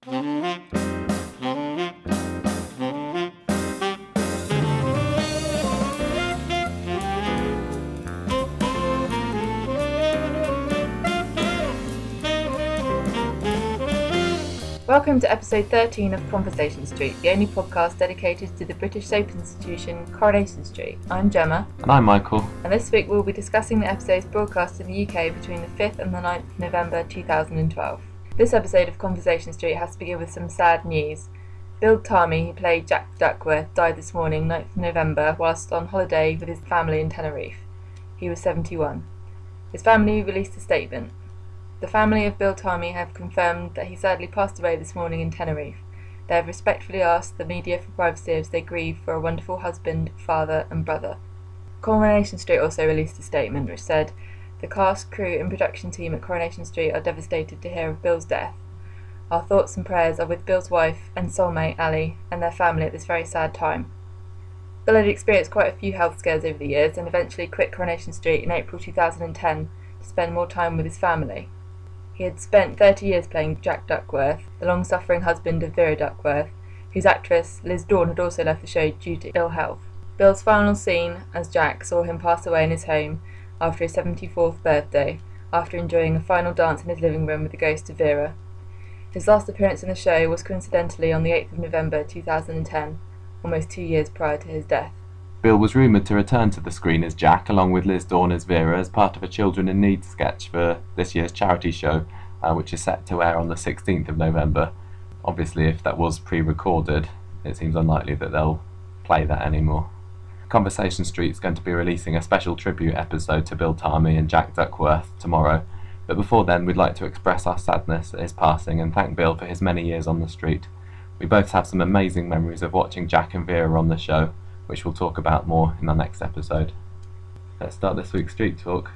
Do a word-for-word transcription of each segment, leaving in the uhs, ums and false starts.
Welcome to episode thirteen of Conversation Street, the only podcast dedicated to the British soap institution Coronation Street. I'm Gemma. And I'm Michael. And this week we'll be discussing the episodes broadcast in the U K between the fifth and the ninth of November two thousand twelve. This episode of Conversation Street has to begin with some sad news. Bill Tarmy, who played Jack Duckworth, died this morning, ninth of November, whilst on holiday with his family in Tenerife. He was seventy-one. His family released a statement. The family of Bill Tarmy have confirmed that he sadly passed away this morning in Tenerife. They have respectfully asked the media for privacy as they grieve for a wonderful husband, father and brother. Coronation Street also released a statement which said, "The cast, crew and production team at Coronation Street are devastated to hear of Bill's death. Our thoughts and prayers are with Bill's wife and soulmate Ali and their family at this very sad time." Bill had experienced quite a few health scares over the years and eventually quit Coronation Street in April two thousand ten to spend more time with his family. He had spent thirty years playing Jack Duckworth, the long-suffering husband of Vera Duckworth, whose actress Liz Dawn had also left the show due to ill health. Bill's final scene as Jack saw him pass away in his home after his seventy-fourth birthday, after enjoying a final dance in his living room with the ghost of Vera. His last appearance in the show was coincidentally on the eighth of November two thousand ten, almost two years prior to his death. Bill was rumoured to return to the screen as Jack, along with Liz Dawn as Vera, as part of a Children in Need sketch for this year's charity show, uh, which is set to air on the sixteenth of November. Obviously, if that was pre-recorded, it seems unlikely that they'll play that anymore. Conversation Street is going to be releasing a special tribute episode to Bill Tarmy and Jack Duckworth tomorrow, but before then we'd like to express our sadness at his passing and thank Bill for his many years on the street. We both have some amazing memories of watching Jack and Vera on the show, which we'll talk about more in our next episode. Let's start this week's Street Talk.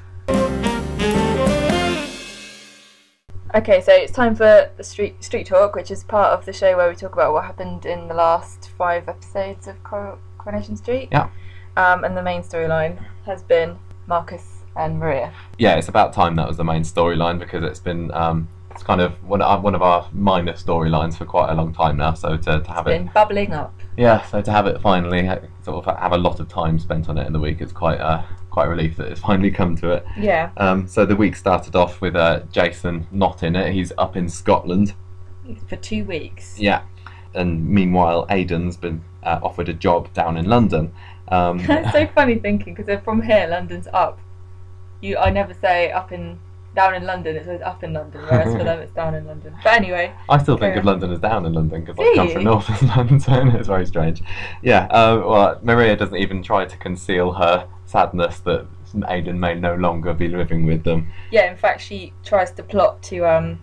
Okay, so it's time for the Street Street Talk, which is part of the show where we talk about what happened in the last five episodes of Cor- Coronation Street. Yeah. Um, and the main storyline has been Marcus and Maria. Yeah, it's about time that was the main storyline because it's been um, it's kind of one of, one of our minor storylines for quite a long time now. So to, to have it's it been bubbling up. Yeah, so to have it finally ha- sort of have a lot of time spent on it in the week, it's quite uh, quite a relief that it's finally come to it. Yeah. Um, so the week started off with uh, Jason not in it. He's up in Scotland for two weeks. Yeah, and meanwhile Aidan's been uh, offered a job down in London. Um, It's so funny thinking because from here London's up. You, I never say up in. Down in London, it's always up in London, whereas for them it's down in London. But anyway. I still think yeah. of London as down in London because Do I come you? from northern London. It's very strange. Yeah, uh, well, Maria doesn't even try to conceal her sadness that Aidan may no longer be living with them. Yeah, in fact, she tries to plot to um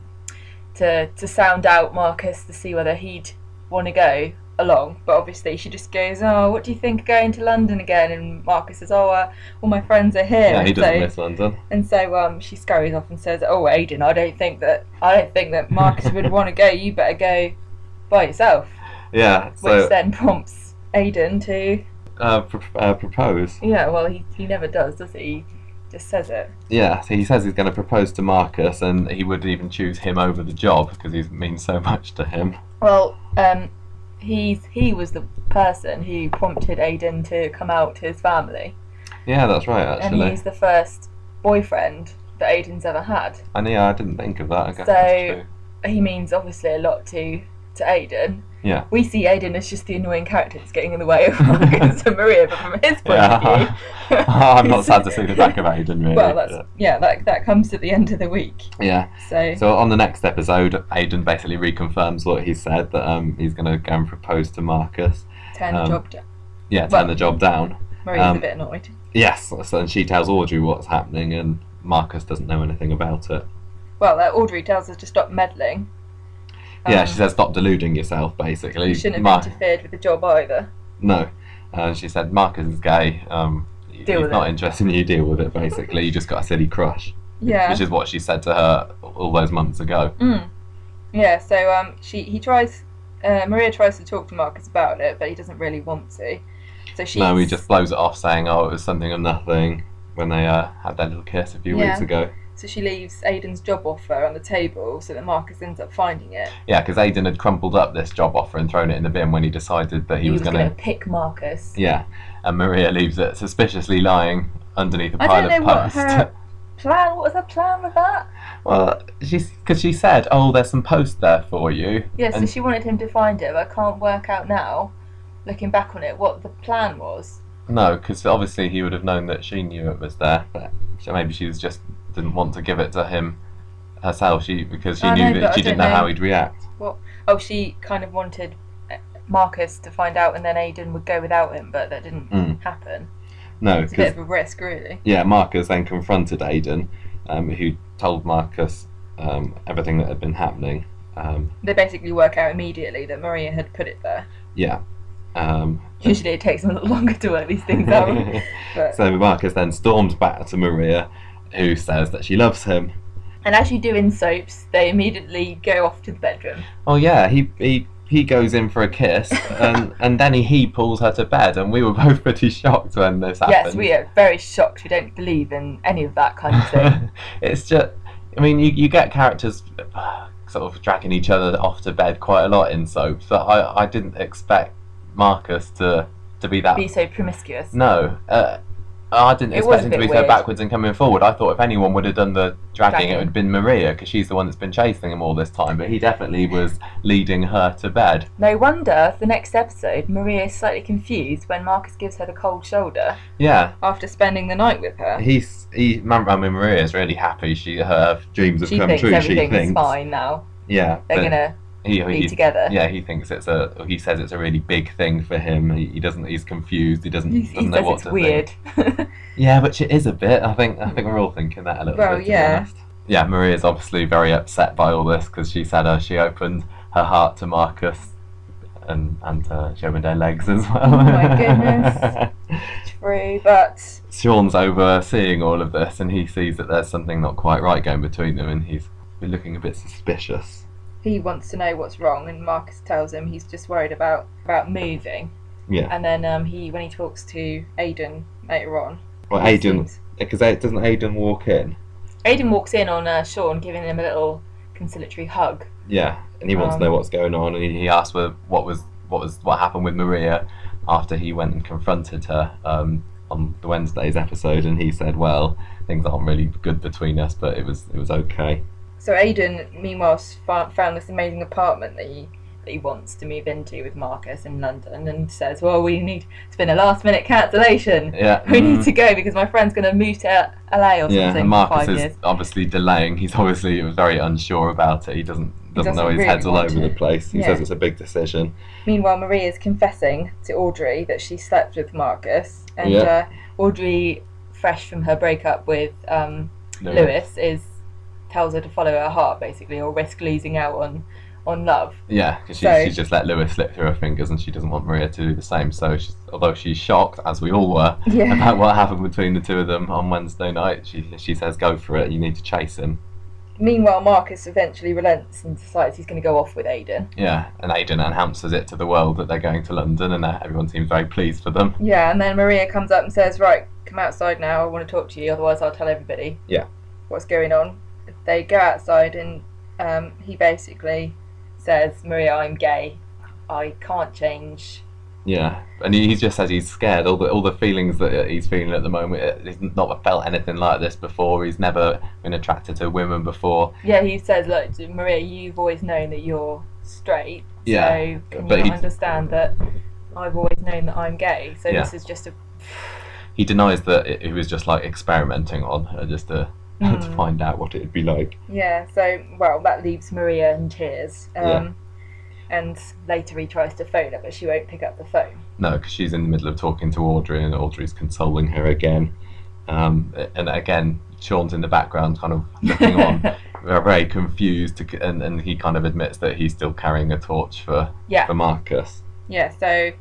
to to sound out Marcus to see whether he'd want to go along, but obviously she just goes, "Oh, what do you think of going to London again?" And Marcus says, "Oh, uh, all my friends are here." Yeah, he and doesn't so, miss London. And so um, she scurries off and says, "Oh, Aidan, I don't think that I don't think that Marcus would want to go. You better go by yourself." Yeah, so Which then prompts Aidan to uh, pr- uh, propose. yeah, well, he he never does, does he? He just says it. Yeah, so he says he's going to propose to Marcus, and he would even choose him over the job because he means so much to him. Well, um. He's he was the person who prompted Aidan to come out to his family. Yeah, that's right, actually. And he's the first boyfriend that Aidan's ever had. And yeah, I didn't think of that. I guess So- that's true. He means obviously a lot to to Aidan. Yeah. We see Aidan as just the annoying character that's getting in the way of Marcus and Maria, but from his point Yeah. of view, I'm not sad to see the back of Aidan, really. well, that's yeah, that that comes at the end of the week. Yeah. So, So on the next episode, Aidan basically reconfirms what he said, that um, he's going to go and propose to Marcus. turn the um, job down. Yeah, turn Well- the job down. Maria's um, a bit annoyed. Yes, so, and she tells Audrey what's happening, and Marcus doesn't know anything about it. Well, uh, Audrey tells us to stop meddling. Yeah, Um, she says stop deluding yourself, basically. You shouldn't have Mar- interfered with the job either. No. Uh, she said Marcus is gay. Um, Deal he's with not it. interested in you, deal with it, basically. You just got a silly crush. Yeah. Which is what she said to her all those months ago. Mm. Yeah, so um, she he tries, uh, Maria tries to talk to Marcus about it, but he doesn't really want to. So she No, he just blows it off saying, oh, it was something of nothing, when they uh, had that little kiss a few Yeah. weeks ago. So she leaves Aidan's job offer on the table so that Marcus ends up finding it. Yeah, because Aidan had crumpled up this job offer and thrown it in the bin when he decided that he, he was, was going to pick Marcus. Yeah, and Maria leaves it suspiciously lying underneath a I pile don't know of post. what her plan. What was her plan with that? Well, she's because she said, "Oh, there's some post there for you." Yeah, so and she wanted him to find it, but I can't work out now, looking back on it, what the plan was. No, because obviously he would have known that she knew it was there, but so maybe she was just didn't want to give it to him herself. She because she I knew know, that but she I didn't don't know how know. he'd react. What? Oh, she kind of wanted Marcus to find out, and then Aidan would go without him, but that didn't Mm. happen. No, It's a bit because of a risk, really. yeah, Marcus then confronted Aidan, um, who told Marcus um, everything that had been happening. Um, They basically work out immediately that Maria had put it there. yeah. Um, Usually it takes them a lot longer to work these things out. But, so Marcus then storms back to Maria, who says that she loves him. and as you do in soaps, they immediately go off to the bedroom. Oh yeah, he he, he goes in for a kiss, and, and then he, he pulls her to bed, and we were both pretty shocked when this happened. Yes, we are very shocked. We don't believe in any of that kind of thing. It's just, I mean, you, you get characters uh, sort of dragging each other off to bed quite a lot in soaps, but I, I didn't expect Marcus to to be that. Be so promiscuous. No, uh, I didn't It was expect a him to bit be so weird. backwards and coming forward. I thought if anyone would have done the dragging, Dragging. it would have been Maria, because she's the one that's been chasing him all this time. But he definitely was leading her to bed. No wonder the next episode Maria is slightly confused when Marcus gives her the cold shoulder Yeah, after spending the night with her. he's he. I mean, Maria is really happy. She her dreams have She come thinks true. She everything thinks is fine now. Yeah, They're but gonna he, be he, together. Yeah, he thinks it's a. He says it's a really big thing for him. He, he doesn't. He's confused. He doesn't. He, doesn't he know says what it's to weird. think. Yeah, which it is a bit. I think. I think we're all thinking that a little Well, bit. To yeah. Be honest. Yeah, Maria's obviously very upset by all this because she said uh, she opened her heart to Marcus, and and uh, she opened her legs as well. Oh my goodness. True, but Sean's overseeing all of this, and he sees that there's something not quite right going between them, and he's looking a bit suspicious. he wants to know what's wrong, and Marcus tells him he's just worried about, about moving. Yeah. And then um, he, when he talks to Aidan later on, Well, he Aidan, seems- because doesn't Aidan walk in? Aidan walks in on uh, Sean, giving him a little conciliatory hug. Yeah, and he wants Um, to know what's going on, and he, he asks her what was what was what happened with Maria after he went and confronted her um, on the Wednesday's episode, and he said, "Well, things aren't really good between us, but it was it was okay." So Aidan, meanwhile, s- fa- found this amazing apartment that he that he wants to move into with Marcus in London, and says, "Well, we need it's been a last minute cancellation. Yeah, We need mm, to go because my friend's going to move to L A or something yeah. And for Marcus five is years." obviously delaying. He's obviously very unsure about it. He doesn't doesn't, know doesn't his really head's all want over to. the place. He Yeah. says it's a big decision. Meanwhile, Maria's confessing to Audrey that she slept with Marcus, and Yeah. uh, Audrey, fresh from her breakup with um, Lewis, is tells her to follow her heart, basically, or risk losing out on on love. Yeah, because she, So- she just let Lewis slip through her fingers, and she doesn't want Maria to do the same. So, she's, although she's shocked, as we all were, Yeah. about what happened between the two of them on Wednesday night, she she says, "Go for it. You need to chase him." Meanwhile, Marcus eventually relents and decides he's going to go off with Aidan. Yeah, and Aidan announces it to the world that they're going to London, and uh, everyone seems very pleased for them. Yeah, and then Maria comes up and says, "Right, come outside now. I want to talk to you. Otherwise, I'll tell everybody Yeah. what's going on." They go outside, and um, he basically says, "Maria, I'm gay. I can't change." Yeah, and he, he just says he's scared. All the all the feelings that he's feeling at the moment, uh, he's not felt anything like this before. He's never been attracted to women before. Yeah, he says, "Look, Maria, you've always known that you're straight. Yeah, So can but you he- not understand that I've always known that I'm gay? So Yeah. this is just a He denies that it, he was just like experimenting on her, just to to Mm. find out what it'd be like. yeah." So well, that leaves Maria in tears. Um, Yeah. And later he tries to phone her, but she won't pick up the phone. No, because she's in the middle of talking to Audrey, and Audrey's consoling her again. Um, and again, Sean's in the background, kind of looking on, very confused, and, and he kind of admits that he's still carrying a torch for Yeah. for Marcus. Yeah. So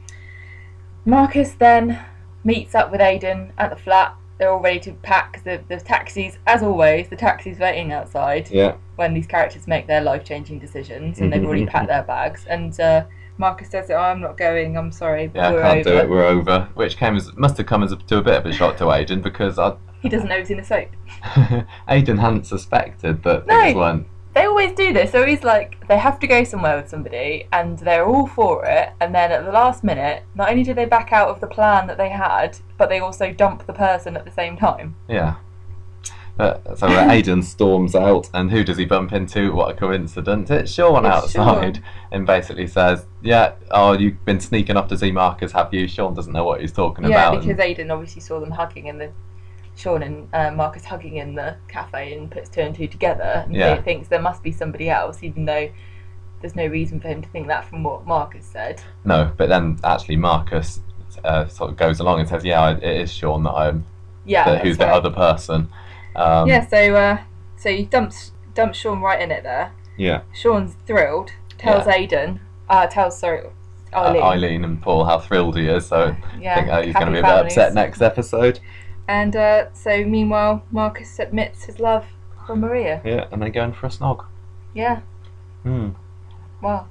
Marcus then meets up with Aidan at the flat. They're all ready to pack. The the taxis, as always, the taxis waiting outside. Yeah, When these characters make their life-changing decisions, and they've already packed their bags, and uh, Marcus says, "Oh, I'm not going. I'm sorry, but yeah, we're can't over." do it. We're over. Which came as must have come as a, to a bit of a shock to Aidan, because I He doesn't know he's in a soap. Aidan hadn't suspected that No. things weren't. They always do this. So he's like, they have to go somewhere with somebody, and they're all for it. And then at the last minute, not only do they back out of the plan that they had, but they also dump the person at the same time. Yeah. But, so uh, Aidan storms out, and who does he bump into? What a coincidence. It's Sean It's outside, Sean. and basically says, yeah, oh, you've been sneaking off to see Marcus, have you? Sean doesn't know what he's talking Yeah, about. because Aidan obviously saw them hugging in the Sean and uh, Marcus hugging in the cafe, and puts two and two together, and Yeah. he thinks there must be somebody else, even though there's no reason for him to think that from what Marcus said. No, but then actually Marcus uh, sort of goes along and says, yeah, it is Sean that I'm, Yeah, that, who's that's the right. other person. Um, Yeah, so uh, so he dumps dumps Sean right in it there. Yeah. Sean's thrilled. Tells Yeah. Aidan. Uh, tells sorry, Uh, Eileen. Eileen and Paul how thrilled he is, so Yeah, I think uh, he's going to happy be a bit families. upset next episode. And uh, so meanwhile, Marcus admits his love for Maria. Yeah, and they're going for a snog. Yeah. Hmm. Well.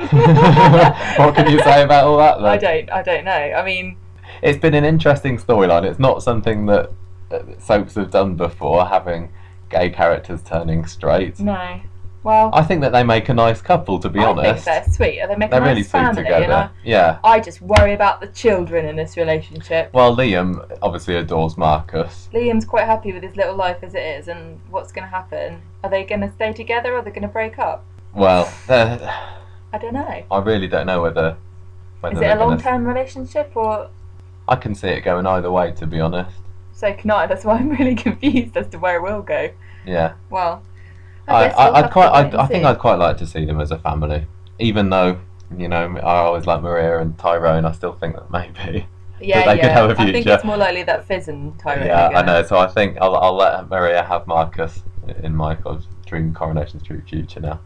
What can you say about all that, though? I don't. I don't know. I mean, It's been an interesting storyline. It's not something that uh, soaps have done before, having gay characters turning straight. no. Well, I think that they make a nice couple, to be I honest. think they're sweet. They make They're a nice really sweet family. together. And I, Yeah. I just worry about the children in this relationship. Well, Liam obviously adores Marcus. Liam's quite happy with his little life as it is, and what's going to happen? Are they going to stay together, or are they going to break up? Well, they're- I don't know. I really don't know whether. whether Is it they're a gonna- long-term relationship, or I can see it going either way, to be honest. so can I? That's why I'm really confused as to where it will go. Yeah. Well, I, I, guess we'll I, I'd have quite. to wait I, and I think see. I'd quite like to see them as a family, even though you know I always like Maria and Tyrone. I still think that maybe. Yeah, that they yeah. could have a I think future. it's more likely that Fizz and Tyrone. Yeah, are I gonna- know. So I think I'll, I'll let Maria have Marcus in my kind of dream Coronation Street future now.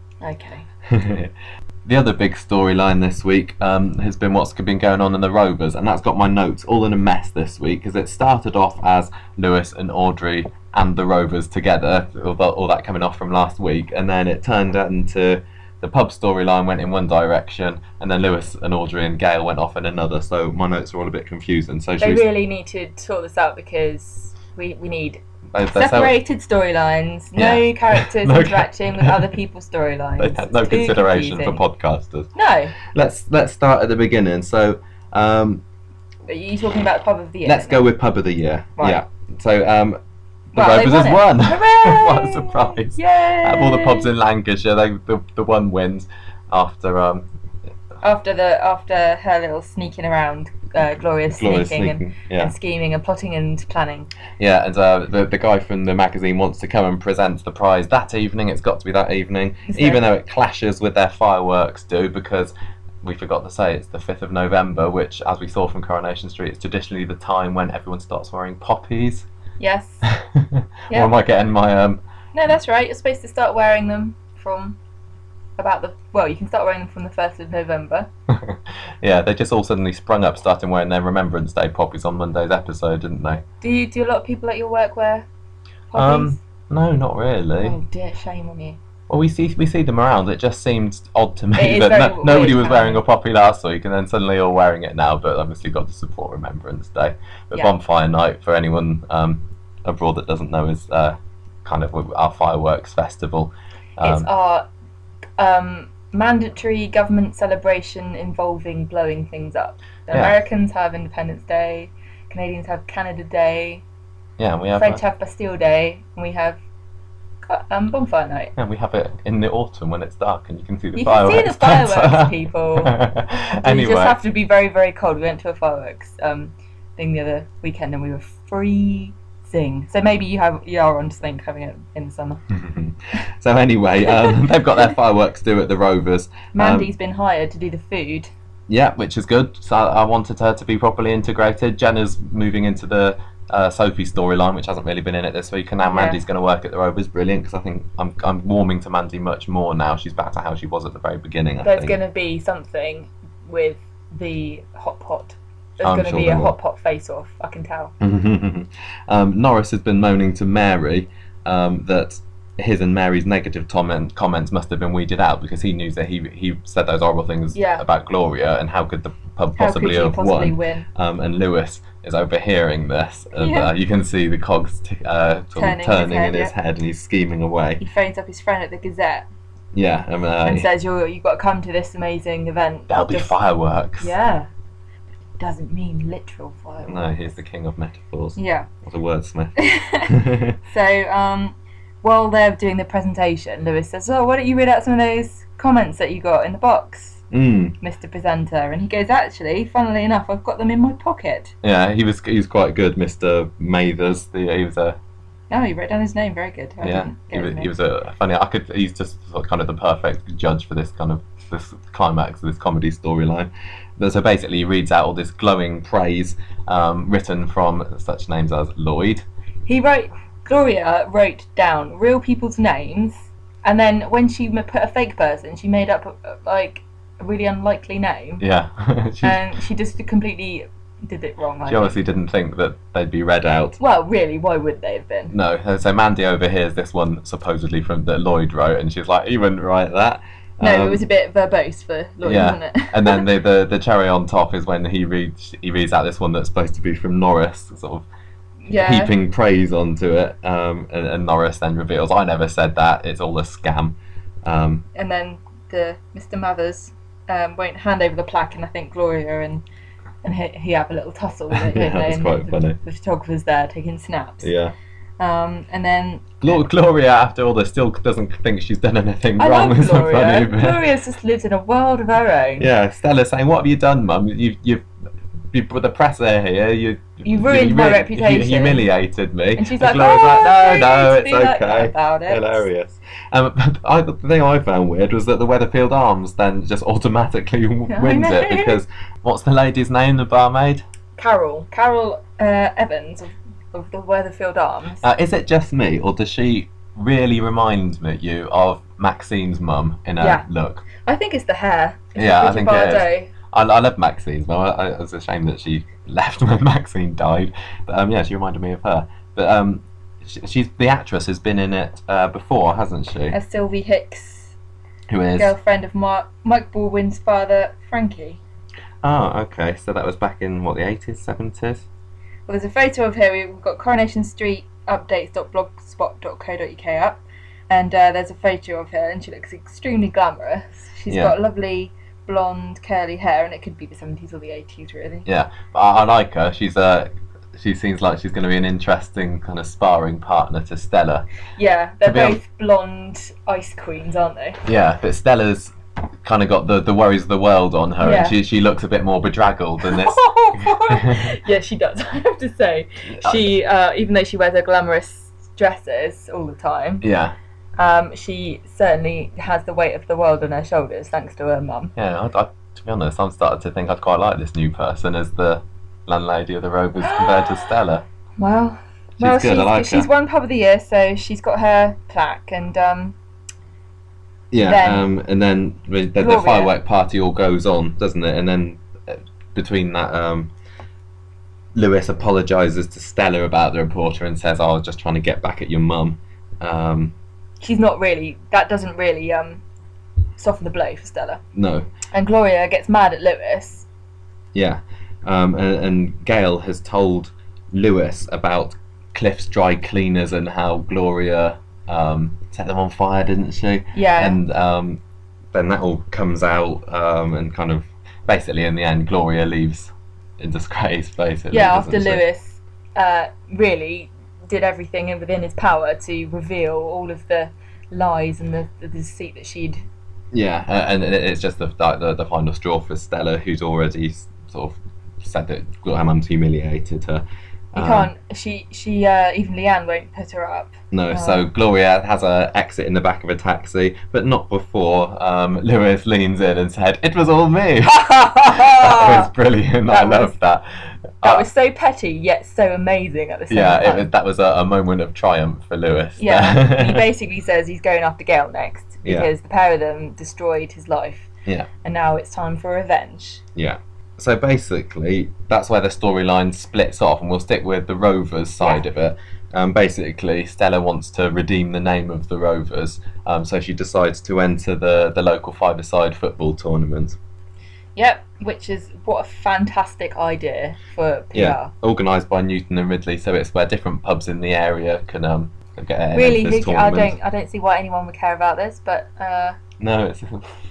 Okay. The other big storyline this week um, has been what's been going on in the Rovers, and that's got my notes all in a mess this week because it started off as Lewis and Audrey and the Rovers together, all that, all that coming off from last week, and then it turned into the pub storyline went in one direction, and then Lewis and Audrey and Gail went off in another. So my notes are all a bit confusing. So They should we, really need to sort this out because we, we need they, they're so- separated storylines, no Yeah. characters No ca- interacting with other people's storylines. they had no It's too consideration confusing. for podcasters. No. Let's let's start at the beginning. So. Um, Are you talking about pub of the year? Let's go with pub of the year. Right. Yeah. So um, the Well, they Rovers won has it. won. Hooray! What a surprise! Yay! Out of all the pubs in Lancashire, they, the the one wins after um After the after her little sneaking around, uh, Gloria's Gloria sneaking, and, sneaking. Yeah. and scheming and plotting and planning. Yeah, and uh, the the guy from the magazine wants to come and present the prize that evening. It's got to be that evening, So- even though it clashes with their fireworks do, because we forgot to say it's the fifth of November, which, as we saw from Coronation Street, is traditionally the time when everyone starts wearing poppies. Yes. Or Yeah. am I getting my um? No, that's right. You're supposed to start wearing them from about the well. You can start wearing them from the first of November. Yeah, they just all suddenly sprung up, starting wearing their Remembrance Day poppies on Monday's episode, didn't they? Do you do a lot of people at your work wear poppies? Um, no, not really. Oh dear, shame on you. Well, we see we see them around. It just seemed odd to me It is that very no, nobody weird, was wearing um, a poppy last week, and then suddenly all wearing it now. But obviously, got to support Remembrance Day. But Yeah. Bonfire Night, for anyone um, abroad that doesn't know, is uh, kind of our fireworks festival. It's Um, our um, mandatory government celebration involving blowing things up. The Yeah. Americans have Independence Day, Canadians have Canada Day, yeah, and we have French uh, have Bastille Day, and we have um, Bonfire Night. yeah, we have it in the autumn when it's dark and you can see the You can fireworks. see the fireworks, better. people. Anyway, You just have to be very, very cold. We went to a fireworks um, thing the other weekend, and we were freezing. So maybe you have you are on to think having it in the summer. so anyway, um, they've got their fireworks due at the Rovers. Um, Mandy's been hired to do the food. yeah, which is good. So I wanted her to be properly integrated. Jenna's moving into the uh, Sophie storyline, which hasn't really been in it this week, and now Yeah. Mandy's going to work at the Rovers. Brilliant, because I think I'm I'm warming to Mandy much more now. She's back to how she was at the very beginning. I There's think. going to be something with the hot pot. There's I'm going to sure be there a will. hot pot face-off. I can tell. um, Norris has been moaning to Mary um, that his and Mary's negative comment, comments must have been weeded out because he knew that he he said those horrible things Yeah. about Gloria and how could the pub How possibly could you have possibly won. win? Um, and Lewis is overhearing this. And, Yeah. uh, you can see the cogs t- uh, sort Turning of his turning head, in his yeah. head, and he's scheming away. He phones up his friend at the Gazette Yeah, and, uh, and says, You're, you've got to come to this amazing event. there'll be Just- fireworks. Yeah. Doesn't mean literal fireworks. No, he's the king of metaphors. Yeah. What a wordsmith. So, um, while they're doing the presentation, Lewis says, Oh, why don't you read out some of those comments that you got in the box, Mm. Mister Presenter? And he goes, Actually, funnily enough, I've got them in my pocket. Yeah, he was he was quite good, Mister Mathers. The, he was a Oh, you wrote down his name. Very good. I yeah. didn't He get was his he name. was a funny. I could. He's just sort of kind of the perfect judge for this kind of this climax of this comedy storyline. But So basically, he reads out all this glowing praise um, written from such names as Lloyd. He wrote, Gloria wrote down real people's names, and then when she m- put a fake person, she made up uh, like a really unlikely name, Yeah, she, and she just completely did it wrong. I she think. obviously didn't think that they'd be read out. Well, really, why would they have been? No, uh, so Mandy overhears this one supposedly from that Lloyd wrote, and she's like, "You wouldn't write that." No, Um, it was a bit verbose for Lloyd, yeah. wasn't it? And then the, the the cherry on top is when he reads he reads out this one that's supposed to be from Norris, sort of yeah. heaping praise onto it, um, and, and Norris then reveals, "I never said that. It's all a scam." Um, And then the Mister Mathers um, won't hand over the plaque, and I think Gloria and and he, he have a little tussle with it. Yeah, don't they? that's And quite the, funny. The photographer's there taking snaps. yeah, Um, and then Glo- Gloria, after all this, still doesn't think she's done anything I wrong. love It's a funny Gloria. bit. Gloria's just lives in a world of her own. Yeah, Stella saying, "What have you done, Mum? You've you've you with the press are here. You You ruined my hu- reputation." You humiliated me." And she's like, Gloria's "Oh, like, no, "No, no, you it's need to be like okay." that about it. Hilarious. Um, but I, the thing I found weird was that the Weatherfield Arms then just automatically w- I wins know. it because what's the lady's name? The barmaid. Carol, Carol uh, Evans of, of the Weatherfield Arms. Uh, is it just me, or does she really remind me you of Maxine's mum in her Yeah. look? I think it's the hair. It's Yeah, I Bridget think it is. Bardot. I, I love Maxine's mum. I, I, it's a shame that she left when Maxine died. But um, yeah, she reminded me of her. But um, she, she's the actress has been in it uh, before, hasn't she? As Sylvie Hicks, Who is? girlfriend of Mark, Mike Baldwin's father, Frankie. Oh, okay. So that was back in what, the eighties, seventies? Well, there's a photo of her. We've got Coronation Street updates dot blogspot dot co dot uk up, and uh, there's a photo of her, and she looks extremely glamorous. She's Yeah. got lovely blonde curly hair, and it could be the seventies or the eighties, really. Yeah, but I, I like her. She's uh, she seems like she's going to be an interesting kind of sparring partner to Stella. Yeah, they're To be hon- both blonde ice queens, aren't they? Yeah, but Stella's kind of got the, the worries of the world on her, Yeah. and she she looks a bit more bedraggled than this. Yeah, she does. I have to say, she uh, even though she wears her glamorous dresses all the time, Yeah, um, she certainly has the weight of the world on her shoulders, thanks to her mum. yeah. I, I, to be honest, I'm starting to think I'd quite like this new person as the landlady of the Rovers compared to Stella. Well, She's well, good. she's, I like she's her. won pub of the year, so she's got her plaque, and um, Yeah, Then- um, and then the, the, the Gloria. firework party all goes on, doesn't it? And then uh, between that, um, Lewis apologises to Stella about the reporter and says, "Oh, I was just trying to get back at your mum." Um, she's not really. That doesn't really um, soften the blow for Stella. no, And Gloria gets mad at Lewis. yeah, um, and, and Gail has told Lewis about Cliff's dry cleaners and how Gloria um, set them on fire, didn't she? Yeah. And um, then that all comes out, um, and kind of basically in the end, Gloria leaves in disgrace, basically. Yeah, doesn't after she? Lewis uh, really did everything within his power to reveal all of the lies and the, the deceit that she'd. Yeah, uh, and it- it's just the, like, the the final straw for Stella, who's already s- sort of said that her mum's humiliated her. You Um, can't. She she uh, even Leanne won't put her up. No, Oh. so Gloria has a exit in the back of a taxi, but not before um, Lewis leans in and said, "It was all me." That was brilliant. I That was- loved that. That Uh, was so petty yet so amazing at the same yeah, time. it, was- that was a, a moment of triumph for Lewis. Yeah, he basically says he's going after Gail next Yeah. because the pair of them destroyed his life, yeah, and now it's time for revenge. yeah. So basically, that's where the storyline splits off, and we'll stick with the Rovers side Yeah. of it. Um, basically, Stella wants to redeem the name of the Rovers, um, so she decides to enter the, the local five-a-side football tournament. Yep, which is what a fantastic idea for P R. Yeah, organised by Newton and Ridley, so it's where different pubs in the area can um get an Really, this who, I tournament. don't, I don't see why anyone would care about this, but uh, No, it's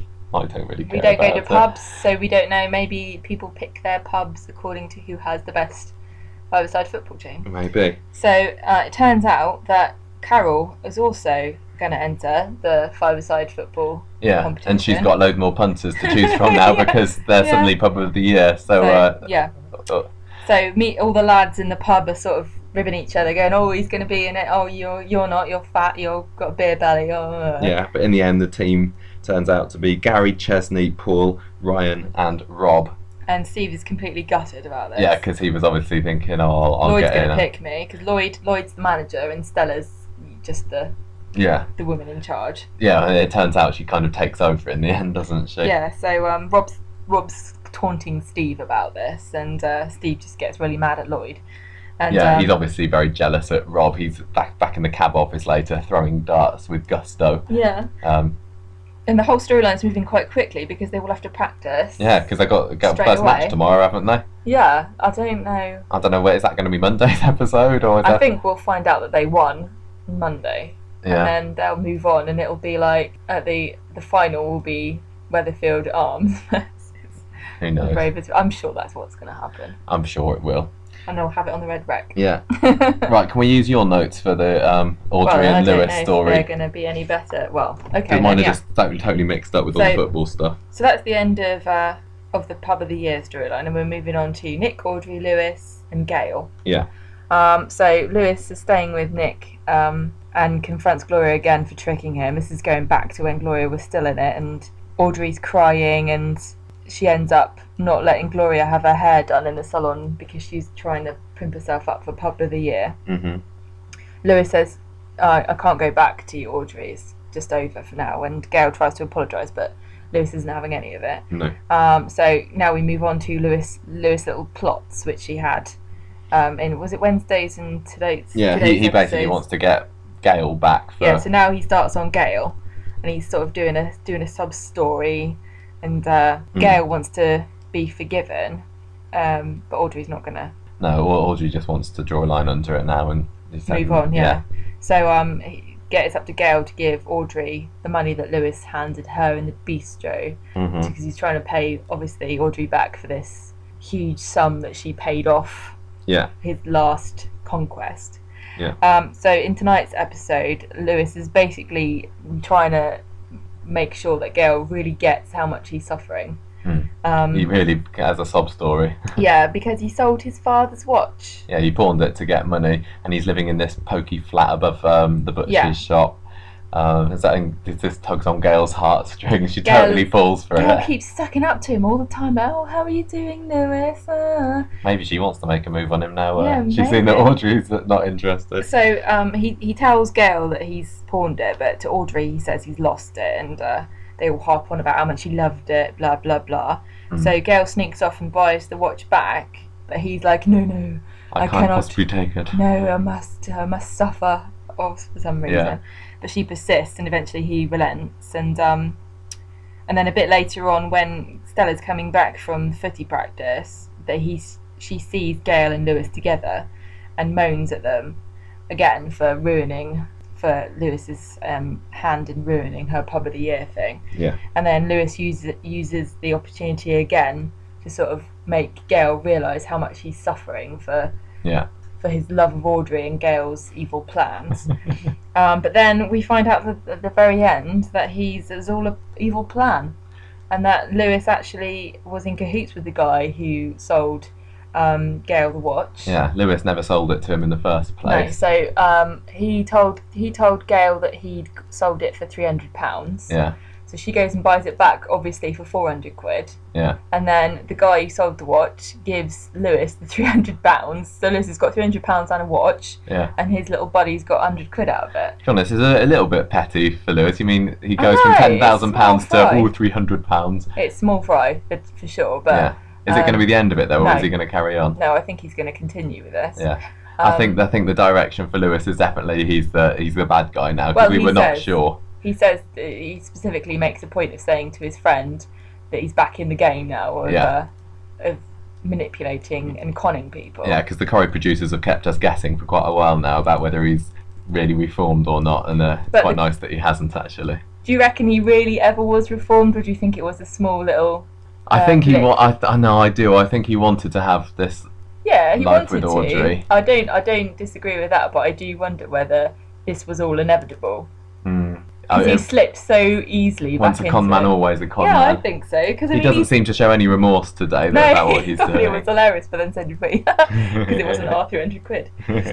I don't really care. we don't go about to it. pubs, so we don't know. Maybe people pick their pubs according to who has the best five-a-side football team. Maybe. So uh, it turns out that Carol is also going to enter the five-a-side football Yeah, competition. and she's got a load more punters to choose from now Yeah, because they're yeah. suddenly pub of the year. So, So, uh, yeah. uh, So meet all the lads in the pub are sort of ribbing each other, going, "Oh, he's going to be in it. Oh, you're you're not. You're fat. You've got a beer belly." Oh. yeah, but in the end, the team turns out to be Gary, Chesney, Paul, Ryan, and Rob. And Steve is completely gutted about this. Yeah, because he was obviously thinking, "Oh, I'll, I'll Lloyd's get going in." to pick me because Lloyd Lloyd's the manager and Stella's just the Yeah, the woman in charge. yeah, and it turns out she kind of takes over in the end, doesn't she? Yeah. So um, Rob's Rob's taunting Steve about this, and uh, Steve just gets really mad at Lloyd. And, yeah, um, he's obviously very jealous at Rob. He's back back in the cab office later, throwing darts with gusto. Yeah. Um, And the whole storyline's moving quite quickly because they will have to practice. yeah, because they got got Straight first away. match tomorrow, haven't they? Yeah, I don't know. I don't know. Where is that going to be? Monday's episode, or is I that? think we'll find out that they won Monday, Yeah. and then they'll move on, and it'll be like at the the final will be Weatherfield Arms versus Who the knows? Ravens. I'm sure that's what's going to happen, I'm sure it will. and they'll have it on the red rec. Yeah. Right. Can we use your notes for the um, Audrey well, and I don't Lewis know if story? they're going to be any better. Well, okay. Because mine then, are yeah. just totally, totally mixed up with all the So- football stuff. So that's the end of uh, of the pub of the year storyline, and we're moving on to Nick, Audrey, Lewis, and Gail. Yeah. Um, so Lewis is staying with Nick um, and confronts Gloria again for tricking him. This is going back to when Gloria was still in it, and Audrey's crying, and she ends up not letting Gloria have her hair done in the salon because she's trying to primp herself up for pub of the year. Mhm. Lewis says, uh, I can't go back to you, Audrey. It's just over for now. And Gail tries to apologise, but Lewis isn't having any of it. No. Um, so now we move on to Lewis Lewis' little plots, which he had um, in, was it Wednesdays and today's Yeah. He, today's he basically episodes? wants to get Gail back for. Yeah, so now he starts on Gail, and he's sort of doing a doing a sub story, and uh, Mm. Gail wants to be forgiven, um, but Audrey's not gonna No. Or Audrey just wants to draw a line under it now and just move on. Yeah. So um, he, get it's up to Gail to give Audrey the money that Lewis handed her in the bistro, Mhm. because he's trying to pay obviously Audrey back for this huge sum that she paid off Yeah. his last conquest. Yeah. Um, so in tonight's episode, Lewis is basically trying to make sure that Gail really gets how much he's suffering. Hmm. Um, He really has a sob story. yeah, because he sold his father's watch. Yeah, he pawned it to get money, and he's living in this pokey flat above um, the butcher's Yeah. shop. Um, is that this tugs on Gail's heartstrings? She Gail- totally falls for Gail it. keeps sucking up to him all the time. Oh, how are you doing, Lewis? Uh. Maybe she wants to make a move on him now. Uh, Yeah, she's seen that maybe. Audrey's not interested. So um, he he tells Gail that he's pawned it, but to Audrey he says he's lost it, and uh, they all harp on about how much he loved it, blah blah blah. Mm. So Gail sneaks off and buys the watch back, but he's like, no, no, I, I can't cannot- possibly take it. no, I must, I must suffer, or for some reason. Yeah. But she persists, and eventually he relents, and um, and then a bit later on, when Stella's coming back from footy practice, that he's she sees Gail and Lewis together, and moans at them again for ruining, for Lewis's um, hand in ruining her pub of the year thing. Yeah. And then Lewis uses uses the opportunity again to sort of make Gail realise how much he's suffering for Yeah. for his love of Audrey and Gail's evil plans. um, but then we find out that at the very end that he's it was all an evil plan, and that Lewis actually was in cahoots with the guy who sold um, Gail the watch. Yeah. Lewis never sold it to him in the first No, place. so um, he told he told Gail that he'd sold it for three hundred pounds. Yeah. So she goes and buys it back, obviously for four hundred quid. Yeah. And then the guy who sold the watch gives Lewis the three hundred pounds. So Lewis has got three hundred pounds and a watch, Yeah. and his little buddy's got one hundred quid out of it. To be honest, it's a, a little bit petty for Lewis. You mean he I goes know, from it's ten thousand pounds to small fry. oh, three hundred pounds. It's small fry, for, for sure, but Yeah. Is it um, going to be the end of it though, or no. is he going to carry on? no, I think he's going to continue with this. Yeah. Um, I think I think the direction for Lewis is definitely he's the he's the bad guy now because Well, we he were not says- sure. He says, he specifically makes a point of saying to his friend that he's back in the game now of, Yeah. uh, of manipulating and conning people. Yeah, because the Corrie producers have kept us guessing for quite a while now about whether he's really reformed or not, and uh, it's But quite the- nice that he hasn't actually. Do you reckon he really ever was reformed, or do you think it was a small little... I Uh, think he. blip? Wa- I, I know. I do. I think he wanted to have this. Yeah, he Life wanted with to. Audrey. I don't. I don't disagree with that, but I do wonder whether this was all inevitable. Mm, Because I- he slipped so easily once back a con into man, it. always a con Yeah, man. I think so. Because I He mean, doesn't he's- seem to show any remorse today No, about what he's thought doing. it was hilarious, but then said free because it wasn't our three hundred quid.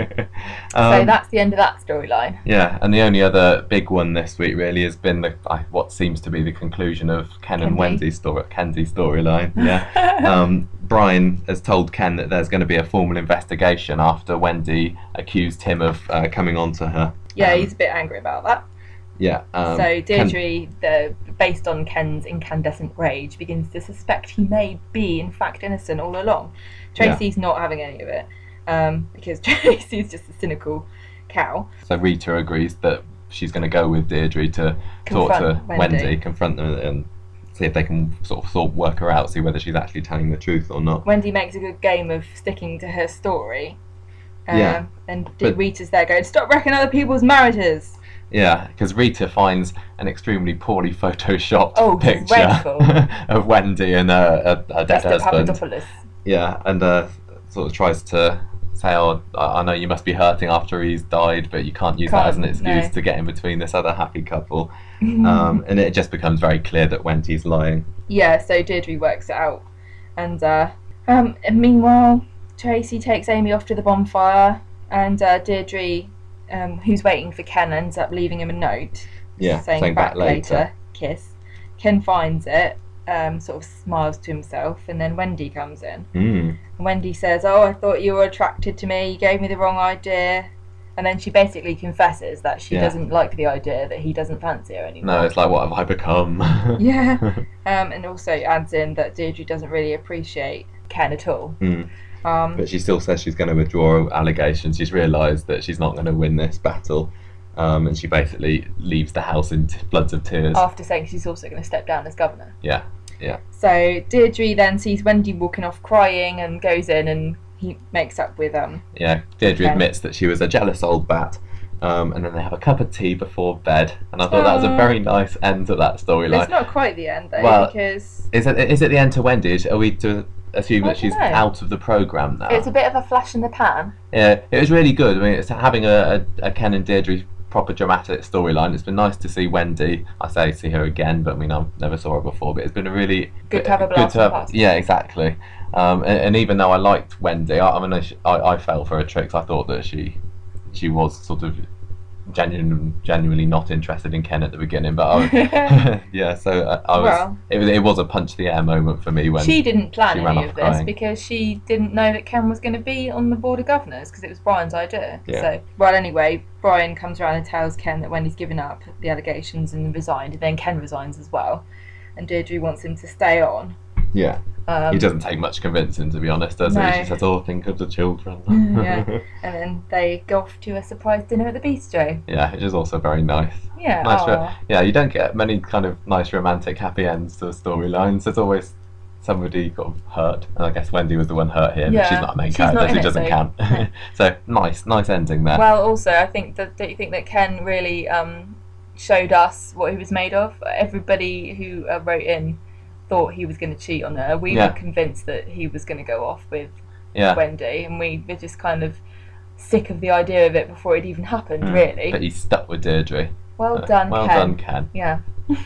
so Um, that's the end of that storyline. Yeah, and the only other big one this week really has been the uh, what seems to be the conclusion of Ken and Kendi. Wendy's story, Kendi's storyline. Yeah, um, Brian has told Ken that there's going to be a formal investigation after Wendy accused him of uh, coming on to her. Yeah, Um, he's a bit angry about that. Yeah. Um, so Ken- Deirdre, the, based on Ken's incandescent rage, begins to suspect he may be in fact innocent all along. Tracy's not having any of it um, because Tracy's just a cynical cow. So Rita agrees that she's going to go with Deirdre to talk to Confront Wendy. Wendy. confront her, and see if they can sort of sort of work her out, see whether she's actually telling the truth or not. Wendy makes a good game of sticking to her story. Um, Yeah, And but- Rita's there going, stop wrecking other people's marriages. Yeah, because Rita finds an extremely poorly photoshopped Oh, picture dreadful. of Wendy and uh, her, her dead Mister husband. Papadopoulos. Yeah, and uh, sort of tries to say, "Oh, I I know you must be hurting after he's died, but you can't use that as an Can't, excuse no. to get in between this other happy couple." Um, and it just becomes very clear that Wendy's lying. Yeah, so Deirdre works it out. And, uh, um, and meanwhile, Tracy takes Amy off to the bonfire, and uh, Deirdre, um, who's waiting for Ken, ends up leaving him a note. Yeah, saying, saying back, back later. later, kiss. Ken finds it, um, sort of smiles to himself, and then Wendy comes in. Mm. And Wendy says, oh, I thought you were attracted to me, you gave me the wrong idea. And then she basically confesses that she Yeah. doesn't like the idea that he doesn't fancy her anymore. No, it's like, what have I become? Yeah. Um, and also adds in that Deirdre doesn't really appreciate Ken at all. Mm. Um, But she still says she's going to withdraw allegations. She's realised that she's not going to win this battle. Um, and she basically leaves the house in t- floods of tears. after saying she's also going to step down as governor. Yeah, yeah. So Deirdre then sees Wendy walking off crying and goes in and he makes up with um Yeah, Deirdre Okay. admits that she was a jealous old bat. Um, and then they have a cup of tea before bed. And I thought that was a Aw. very nice end to that storyline. It's not quite the end though, Well, because Is it, is it the end to Wendy? Is- Are we to assume I that she's don't know. out of the programme now? it's a bit of a flash in the pan. Yeah, it was really good. I mean, it's having a, a, a Ken and Deirdre proper dramatic storyline. It's been nice to see Wendy. I say see her again, but I mean, I never saw her before. But it's been a really Good to have a blast to from the have- past. Yeah, exactly. Um, and, and even though I liked Wendy, I, I mean, I, sh- I, I fell for her tricks. I thought that she she was sort of genuinely genuinely not interested in Ken at the beginning. But I, yeah, so I, I was. Well- it was it was a punch the air moment for me when She didn't plan she ran any off of this crying. because she didn't know that Ken was going to be on the board of governors because it was Brian's idea. Yeah. So, well, anyway, Brian comes around and tells Ken that Wendy's given up the allegations and resigned, and then Ken resigns as well. And Deirdre wants him to stay on. yeah. Um, He doesn't take much convincing, to be honest, does No. he? She says, "Oh, think of the children." Yeah. And then they go off to a surprise dinner at the bistro. Yeah, which is also very nice. Yeah. Nice. aw. Ro- yeah, you don't get many kind of nice romantic happy ends to storylines. There's always somebody got hurt, and I guess Wendy was the one hurt here, but Yeah, she's not a main she's character. not in She it, doesn't so- count. No. So nice, nice ending there. Well, also, I think that don't you think that Ken really um, showed us what he was made of? Everybody who uh, wrote in thought he was going to cheat on her. We Yeah. were convinced that he was going to go off with yeah. Wendy, and we were just kind of sick of the idea of it before it even happened. Mm. Really, But he's stuck with Deirdre. well Uh, done, well Ken. done, Ken. Yeah.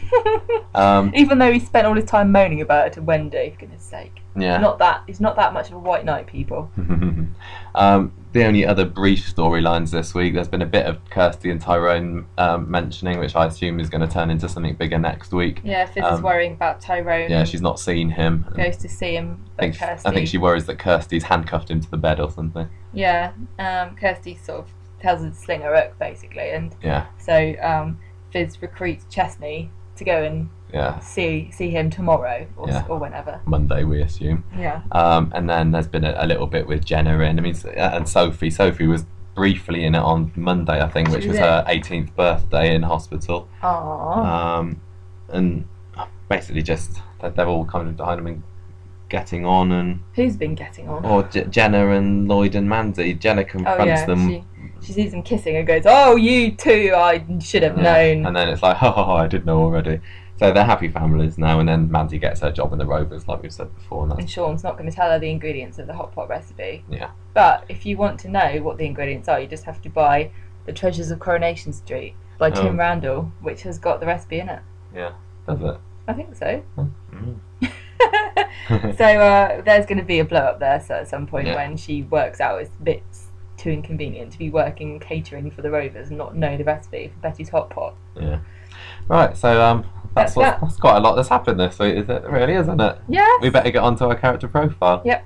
Um, Even though he spent all his time moaning about it to Wendy, for goodness sake. yeah. Not that he's not that much of a white knight, people. um, the only other brief storylines this week, there's been a bit of Kirsty and Tyrone um, mentioning, which I assume is going to turn into something bigger next week. Yeah, Fizz is Um, worrying about Tyrone. Yeah, she's not seen him. goes to see him. I But think, Kirsty, I think she worries that Kirsty's handcuffed him to the bed or something. Yeah, um, Kirsty sort of tells her to sling her hook, basically, and Yeah, so um, Fizz recruits Chesney to go and yeah. see see him tomorrow or, Yeah. or whenever. Monday, we assume. Yeah. Um, and then there's been a, a little bit with Jenna in. I mean, s- and Sophie. Sophie was briefly in it on Monday, I think, She which was was in. her eighteenth birthday in hospital. Aww. Um, and basically just that they're all kind of behind him and getting on, and Who's been getting on? or J- Jenna and Lloyd and Mandy. Jenna confronts oh yeah, them. she, she sees them kissing and goes, "Oh, you two, I should have Yeah. known." And then it's like, ha ha ha, I did know already. So they're happy families now, and then Mandy gets her job in the Rovers, like we've said before. And, that's, And Sean's not going to tell her the ingredients of the hot pot recipe. yeah. But if you want to know what the ingredients are, you just have to buy The Treasures of Coronation Street by Tim Oh. Randall, which has got the recipe in it. Yeah, does it? I think so. Mm. So uh, there's going to be a blow up there so at some point Yeah. when she works out it's a bit too inconvenient to be working catering for the Rovers and not know the recipe for Betty's hot pot. Yeah. Right, so um, that's, That's what, that. that's quite a lot that's happened this week, is it? Really, isn't it? Yeah. We better get on to our character profile. Yep.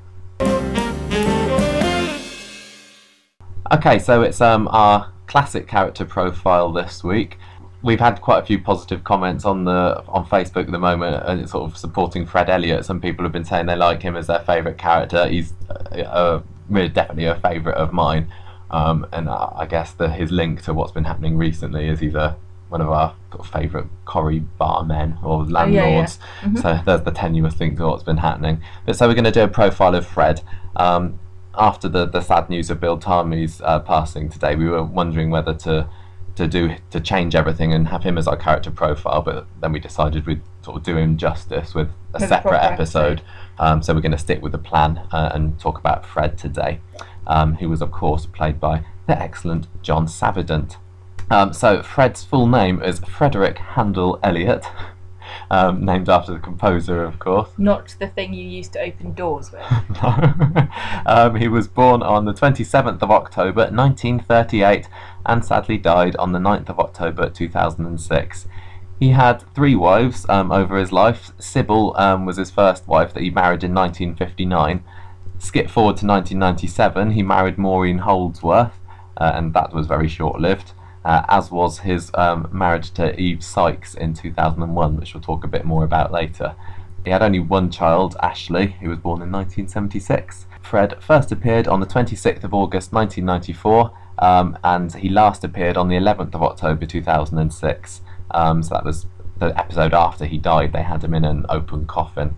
Okay, so it's um our classic character profile this week. We've had quite a few positive comments on the on Facebook at the moment, and it's sort of supporting Fred Elliott. Some people have been saying they like him as their favourite character. He's uh, uh, really definitely a favourite of mine, um, and I I guess the, his link to what's been happening recently is he's a one of our sort of favourite Corrie barmen or landlords. yeah. Mhm. So there's the tenuous link to what's been happening. But so we're going to do a profile of Fred. Um, after the, the sad news of Bill Tarmey's uh, passing today, we were wondering whether to to do to change everything and have him as our character profile, but then we decided we'd sort of do him justice with a With a separate proper episode. Um, so we're going to stick with the plan uh, and talk about Fred today, um, who was of course played by the excellent John Savidant. Um, so Fred's full name is Frederick Handel Elliott, um, named after the composer, of course. Not the thing you used to open doors with. No. um, he was born on the twenty-seventh of October nineteen thirty-eight and sadly died on the ninth of October two thousand six. He had three wives um, over his life. Sybil um, was his first wife that he married in nineteen fifty-nine. Skip forward to nineteen ninety-seven, he married Maureen Holdsworth, uh, and that was very short-lived, uh, as was his um, marriage to Eve Sykes in two thousand one, which we'll talk a bit more about later. He had only one child, Ashley, who was born in nineteen seventy-six. Fred first appeared on the twenty-sixth of August nineteen ninety-four, um, and he last appeared on the eleventh of October two thousand six. Um, so that was the episode after he died. They had him in an open coffin.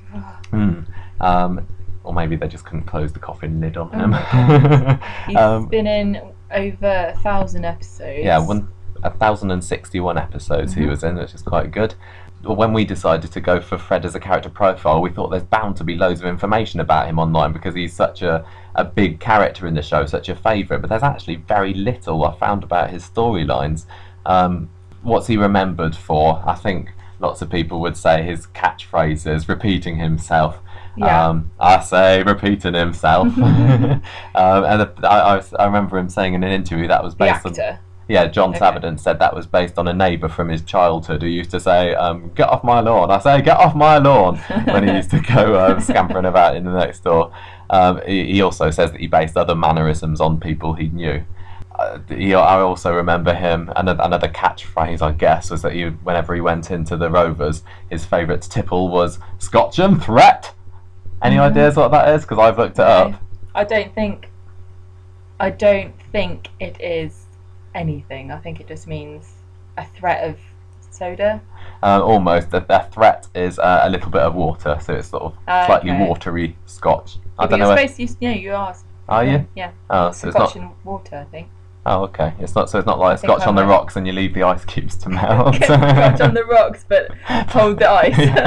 Mm. Um, or maybe they just couldn't close the coffin lid on Oh him. my He's um, been in over a thousand episodes. yeah, one, one thousand sixty-one episodes he Mhm. was in, which is quite good. When we decided to go for Fred as a character profile, we thought there's bound to be loads of information about him online because he's such a, a big character in the show, such a favourite, but there's actually very little I found about his storylines. Um, what's he remembered for? I think lots of people would say his catchphrases, repeating himself. Yeah. Um, I say repeating himself. um, and the, I, I, I remember him saying in an interview that was The based on... actor. Yeah, John Okay. Savidant said that was based on a neighbour from his childhood who used to say, um, get off my lawn. I say, get off my lawn, when he used to go uh, scampering about in the next door. Um, he, he also says that he based other mannerisms on people he knew. Uh, he, I also remember him, another, another catchphrase, I guess, was that he, whenever he went into the Rovers, his favourite tipple was Scotcham threat. Any Mhm. ideas what that is? Because I've looked it No. up. I don't think. I don't think it is anything. I think it just means a threat of soda. Um, almost. The, the threat is uh, a little bit of water, so it's sort of Ah, slightly okay. watery Scotch. I Yeah, don't but know. you're Where, supposed to use, yeah, you asked. are you? Yeah. Oh, so it's not. Scotch and water, I think. Oh, okay. It's not. So it's not like I think Scotch I'm on the right. rocks and you leave the ice cubes to melt. Get Scotch on the rocks, but hold the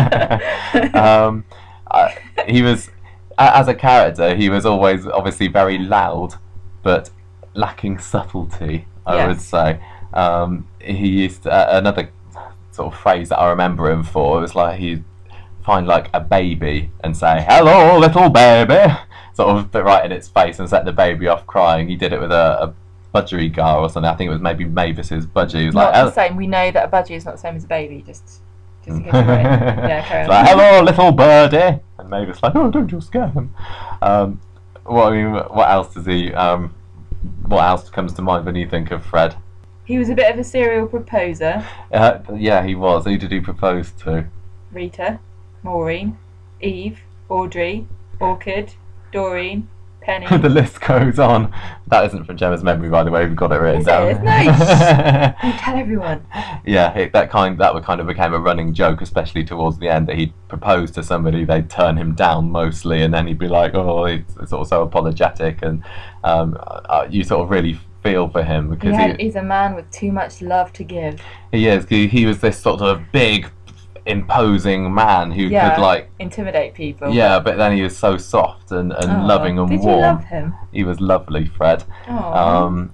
ice. um, uh, he was, a- as a character, he was always obviously very loud, but lacking subtlety. I Yes. would say. Um, he used to, uh, another sort of phrase that I remember him for. It was like he'd find like a baby and say, "Hello, little baby," sort of put right in its face and set the baby off crying. He did it with a, a budgerigar or something. I think it was maybe Mavis's budgie. He was Not like, the same. We know that a budgie is not the same as a baby. Just, just in case you're right. Yeah, carry It's on. like, "Hello, little birdie," and Mavis like, "Oh, don't you scare him." Um, what I mean, what else does he? Um, what else comes to mind when you think of Fred? He was a bit of a serial proposer. Uh, yeah, he was. Who did he propose to? Rita, Maureen, Eve, Audrey, Orchid, Doreen, Penny. The list goes on. That isn't from Gemma's memory, by the way. We've got it written Is down. it? It's nice. Don't tell everyone. Yeah, it, that kind that would kind of became a running joke, especially towards the end, that he'd propose to somebody, they'd turn him down mostly, and then he'd be like, "Oh, it's, it's sort of so apologetic," and um, uh, you sort of really feel for him because He had, he, he's a man with too much love to give. he is. He, he was this sort of big, imposing man who Yeah, could like. intimidate people. Yeah, but then he was so soft and, and Oh, loving and did warm. you love him? He was lovely, Fred. Oh. Um,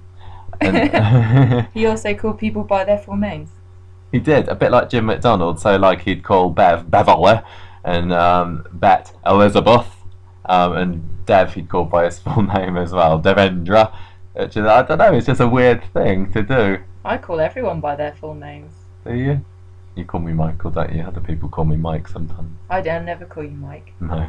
and He also called people by their full names. he did, a bit like Jim McDonald. So, like, he'd call Bev Beverly, and um, Bet Elizabeth, um, and Dev he'd call by his full name as well, Devendra. Which is, I don't know, it's just a weird thing to do. I call everyone by their full names. Do you? You call me Michael, don't you? Other people call me Mike sometimes. I don't never call you Mike. No.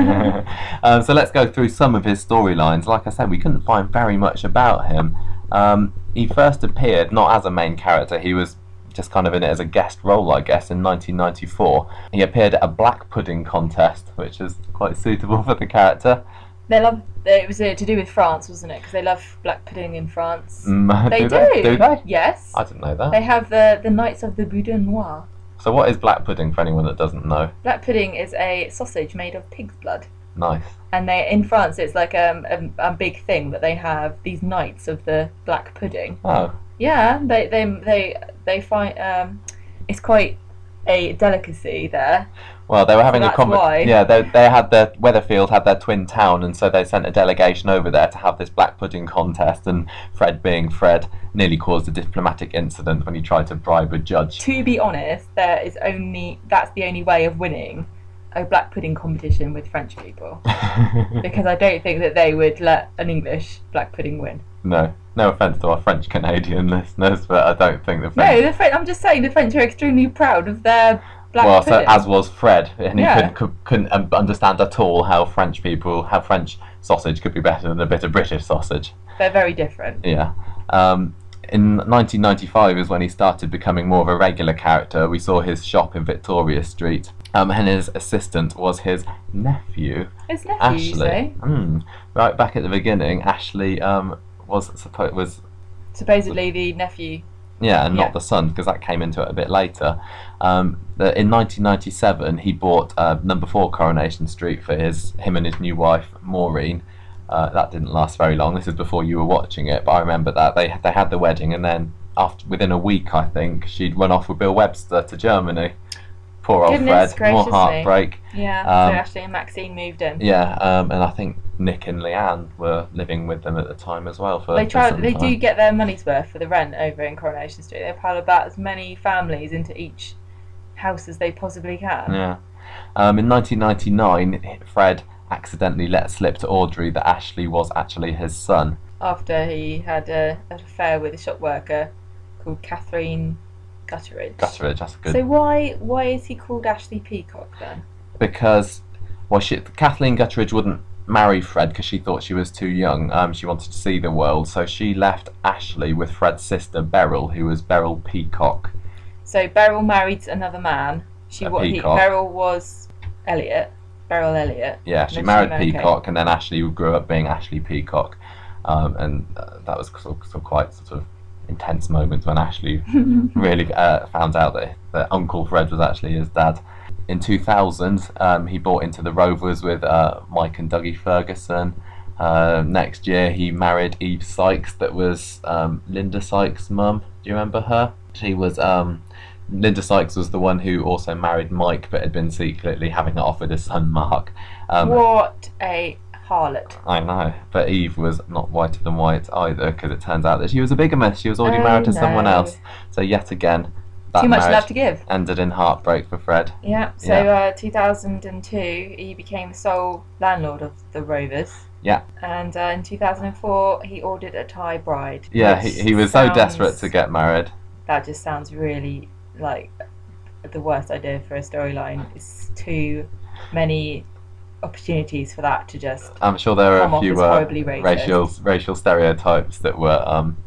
um, so let's go through some of his storylines. Like I said, we couldn't find very much about him. Um, he first appeared not as a main character, he was just kind of in it as a guest role, I guess, in nineteen ninety-four. He appeared at a black pudding contest, which is quite suitable for the character. They love. It was uh, to do with France, wasn't it? Because they love black pudding in France. Mm, They do do. they? Do they? Yes. I didn't know that. They have the the Knights of the Boudin Noir. So what is black pudding for anyone that doesn't know? Black pudding is a sausage made of pig's blood. Nice. And they in France, it's like um, a, a big thing that they have these knights of the black pudding. Oh. Yeah, they they they they find um, it's quite a delicacy there. Well, they were having So a that's common. why. Yeah, they they had their Weatherfield had their twin town, and so they sent a delegation over there to have this black pudding contest. And Fred, being Fred, nearly caused a diplomatic incident when he tried to bribe a judge. To be honest, there is only that's the only way of winning a black pudding competition with French people, because I don't think that they would let an English black pudding win. No, no offence to our French Canadian listeners, but I don't think the No, French. the French, I'm just saying the French are extremely proud of their black well, so pudding. as was Fred, and he Yeah. couldn't, could, couldn't um, understand at all how French people, how French sausage could be better than a bit of British sausage. They're very different. Yeah. Um, in nineteen ninety-five is when he started becoming more of a regular character. We saw his shop in Victoria Street, um, and his assistant was his nephew, His nephew, you Ashley. say? Mm. Right back at the beginning, Ashley um, was supposed was Supposedly the nephew. yeah, and Yeah. not the son, because that came into it a bit later. Um, the, in nineteen ninety-seven, he bought uh, number four Coronation Street for his him and his new wife Maureen. Uh, that didn't last very long. This is before you were watching it, but I remember that they they had the wedding, and then after within a week, I think she'd run off with Bill Webster to Germany. Poor old Goodness Fred, more graciously. heartbreak. Yeah, Um, so Ashley and Maxine moved in. Yeah, um, and I think Nick and Leanne were living with them at the time as well. For They for try. some They time. do get their money's worth for the rent over in Coronation Street. They pile about as many families into each house as they possibly can. Yeah. Um, in nineteen ninety-nine, Fred accidentally let slip to Audrey that Ashley was actually his son. After he had a, an affair with a shop worker called Catherine Gutteridge. Gutteridge, that's good. So why why is he called Ashley Peacock then? Because, well, she, Kathleen Gutteridge wouldn't marry Fred because she thought she was too young. Um, she wanted to see the world, so she left Ashley with Fred's sister Beryl, who was Beryl Peacock. So Beryl married another man. She A what he, Peacock. Beryl was Elliot. Beryl Elliot. Yeah, she Then she married married Peacock, and then Ashley grew up being Ashley Peacock. Um, and uh, that was sort of, sort of quite sort of intense moments when Ashley really uh, found out that, that Uncle Fred was actually his dad. In two thousand, um, he bought into the Rovers with uh, Mike and Dougie Ferguson. Uh, next year, he married Eve Sykes, that was um, Linda Sykes' mum. Do you remember her? She was um, Linda Sykes was the one who also married Mike, but had been secretly having it off with his son Mark. Um, What a harlot. I know, but Eve was not whiter than white either, because it turns out that she was a bigamist. She was already Oh, married to someone no. else. So yet again, that Too much marriage love to give. ended in heartbreak for Fred. Yeah. So Yeah. Uh, two thousand two, he became the sole landlord of the Rovers. Yeah. And uh, in two thousand four, he ordered a Thai bride. Yeah, he, which he was so sounds- desperate to get married. That just sounds really like the worst idea for a storyline. It's too many opportunities for that to just I'm sure there come are a off few as uh, horribly racist. racial racial stereotypes that were um,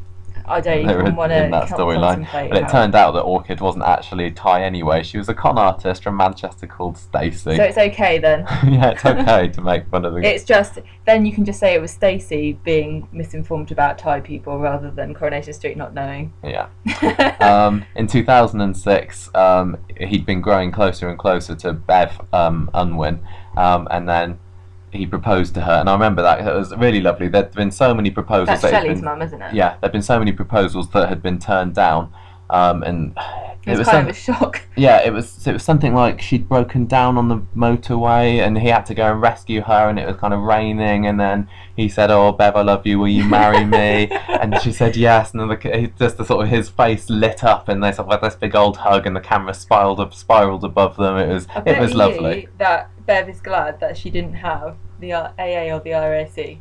I don't they were even want to in that storyline. contemplate. But it how- turned out that Orchid wasn't actually Ty anyway. She was a con artist from Manchester called Stacey. So it's okay then. Yeah, it's okay to make fun of the. It's just then you can just say it was Stacey being misinformed about Thai people rather than Coronation Street not knowing. Yeah. um, in two thousand six, um, he'd been growing closer and closer to Bev um, Unwin, um, and then he proposed to her. And I remember that it was really lovely. There'd been so many proposals. That's that had Shelley's been, mum, isn't it? Yeah, there'd been so many proposals that had been turned down, um, and It was, it was kind some, of a shock. Yeah, it was. It was something like she'd broken down on the motorway, and he had to go and rescue her, and it was kind of raining, and then he said, "Oh, Bev, I love you. Will you marry me?" And she said yes, and then the, just the sort of his face lit up, and they sort of had this big old hug, and the camera spiraled up, spiraled above them. It was, I it bet was you lovely. that Bev is glad that she didn't have the A A or the R A C,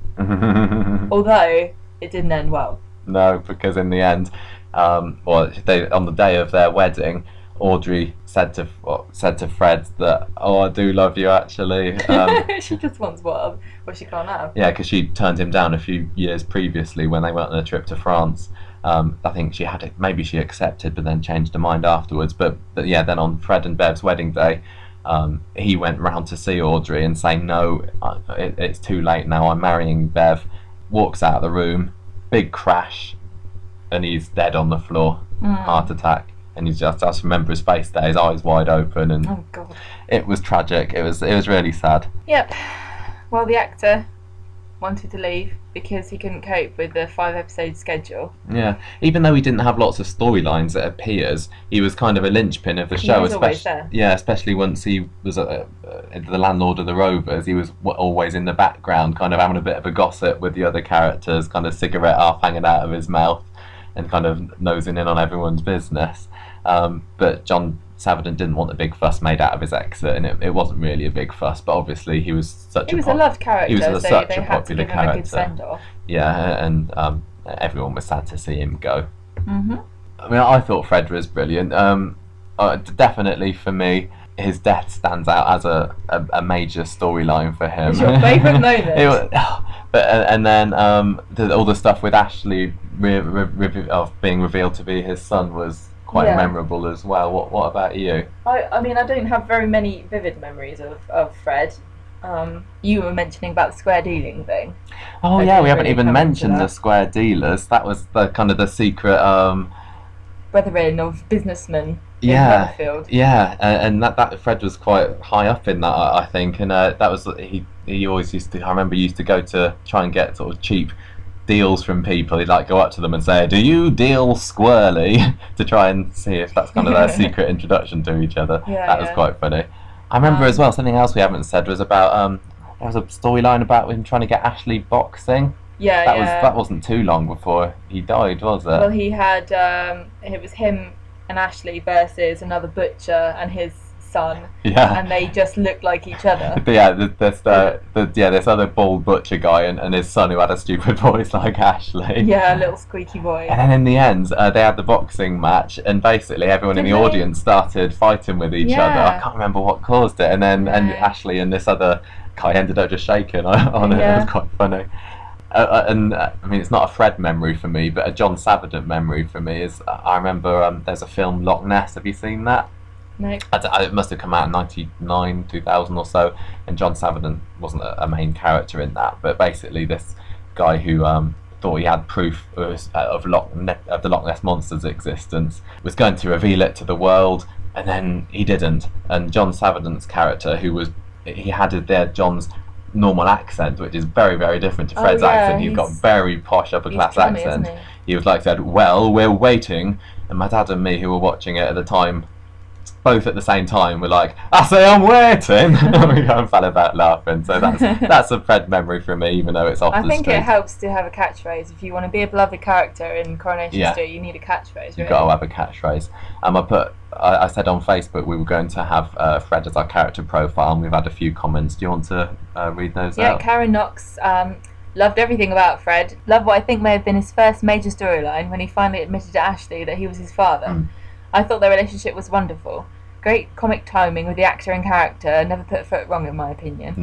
although it didn't end well. No, because in the end, um, well, they on the day of their wedding, Audrey said to well, said to Fred that, "Oh, I do love you, actually." Um, She just wants what what she can't have. yeah, because she turned him down a few years previously when they went on a trip to France. Um, I think she had it. Maybe she accepted, but then changed her mind afterwards. But but yeah, then on Fred and Bev's wedding day, um, he went round to see Audrey and say, "No, I- it, it's too late now. I'm marrying Bev." Walks out of the room, big crash, and he's dead on the floor, Mm. heart attack. And he's just, I just remember his face there, his eyes wide open, and Oh God. it was tragic. It was, it was really sad. Yep. Well, the actor wanted to leave because he couldn't cope with the five episode schedule. Yeah, even though he didn't have lots of storylines, it appears he was kind of a linchpin of the He show. was always especially, there. yeah, especially once he was uh, uh, the landlord of the Rovers. He was w- always in the background, kind of having a bit of a gossip with the other characters, kind of cigarette half hanging out of his mouth, and kind of nosing in on everyone's business. Um, but John Savardin didn't want a big fuss made out of his exit, and it, it wasn't really a big fuss. But obviously, he was such He a was pop- a loved character, he was a- so such they a had to popular give him a good character. send off. Yeah, and um, everyone was sad to see him go. Mm-hmm. I mean, I thought Fred was brilliant. Um, uh, definitely for me, his death stands out as a, a, a major storyline for him. It's your favourite moment. It was, but uh, and then um, the, all the stuff with Ashley re- re- re- of being revealed to be his son was quite Yeah. memorable as well. What What about you? I, I mean, I don't have very many vivid memories of, of Fred. Um, you were mentioning about the square dealing thing. Oh I yeah, didn't we haven't really even come into mentioned the that. square dealers. That was the kind of the secret. Um, Brethren of businessmen Yeah. in Rutherfield. Yeah, uh, and that, that Fred was quite high up in that, I, I think, and uh, that was he. He always used to. I remember he used to go to try and get sort of cheap deals from people. He'd like go up to them and say, "Do you deal squarely?" to try and see if that's kind of their secret introduction to each other. Yeah, that was yeah. quite funny. I remember Um, as well something else we haven't said was about um there was a storyline about him trying to get Ashley boxing. Yeah, That yeah. was that wasn't too long before he died, was it? Well, he had. Um, it was him and Ashley versus another butcher and his son, yeah. and they just looked like each other. But yeah, th- this uh, the, yeah, this other bald butcher guy and, and his son who had a stupid voice like Ashley. Yeah, a little squeaky boy. And then in the end, uh, they had the boxing match, and basically everyone in Did the they? audience started fighting with each Yeah. other. I can't remember what caused it, and then and No. Ashley and this other guy ended up just shaking on, on it. It Yeah. was quite funny. Uh, uh, and uh, I mean, it's not a Fred memory for me, but a John Savardin memory for me is uh, I remember um, there's a film Loch Ness. Have you seen that? No. I d- I- it must have come out in ninety-nine, two thousand or so, and John Savardin wasn't a, a main character in that, but basically this guy who um, thought he had proof of, of, Loch Ne- of the Loch Ness Monster's existence was going to reveal it to the world, and then he didn't. And John Savardin's character, who was, he had there John's normal accent, which is very, very different to Oh, Fred's yeah, accent. He's got he's- very posh upper He's class Johnny, accent. isn't he? He was like said, "Well, we're waiting," and my dad and me, who were watching it at the time, both at the same time, were like, "I say I'm waiting." And we kind of fell about laughing. So that's that's a Fred memory for me, even though it's off I the think street. it helps to have a catchphrase. If you want to be a beloved character in Coronation Yeah. Street, you need a catchphrase. You've Really. got to have a catchphrase. Um, I put, I, I said on Facebook we were going to have uh, Fred as our character profile, and we've had a few comments. Do you want to uh, read those Yeah, out? Karen Knox um, loved everything about Fred. Loved what I think may have been his first major storyline when he finally admitted to Ashley that he was his father. Mm. I thought their relationship was wonderful. Great comic timing with the actor and character. Never put a foot wrong, in my opinion. No.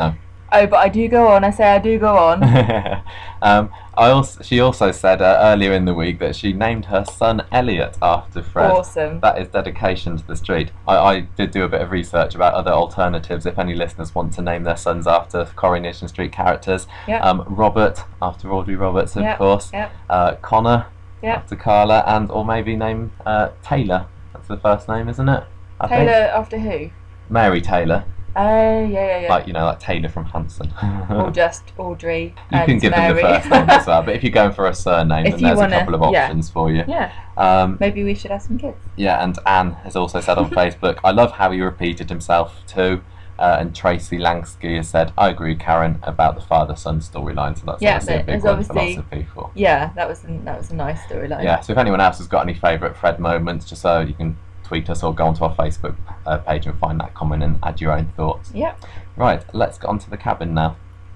Oh, but I do go on. I say I do go on. um, I also she also said uh, earlier in the week that she named her son Elliot after Fred. Awesome. That is dedication to the street. I, I did do a bit of research about other alternatives if any listeners want to name their sons after Coronation Street characters. Yep. Um, Robert after Audrey Roberts, of Yep. course. Yep. Uh, Connor Yep. after Carla, and or maybe name uh, Taylor. That's the first name, isn't it? I Taylor think. after who? Mary Taylor. Oh, yeah, yeah, yeah. Like, you know, like Taylor from Hanson. Or just Audrey You and can give Mary. them the first name as well, but if you're going for a surname, If then you there's wanna- a couple of yeah. options for you. Yeah. Um, Maybe we should have some kids. yeah, and Anne has also said on Facebook, I love how he repeated himself too. Uh, and Tracy Langsky has said, I agree, Karen, about the father-son storyline. So that's Yeah, obviously a but big there's one for obviously- lots of people. Yeah, that was a, that was a nice storyline. Yeah, so if anyone else has got any favourite Fred moments, just so you can tweet us or go onto our Facebook uh, page and find that comment and add your own thoughts. Yep. Right, let's get on to the cabin now.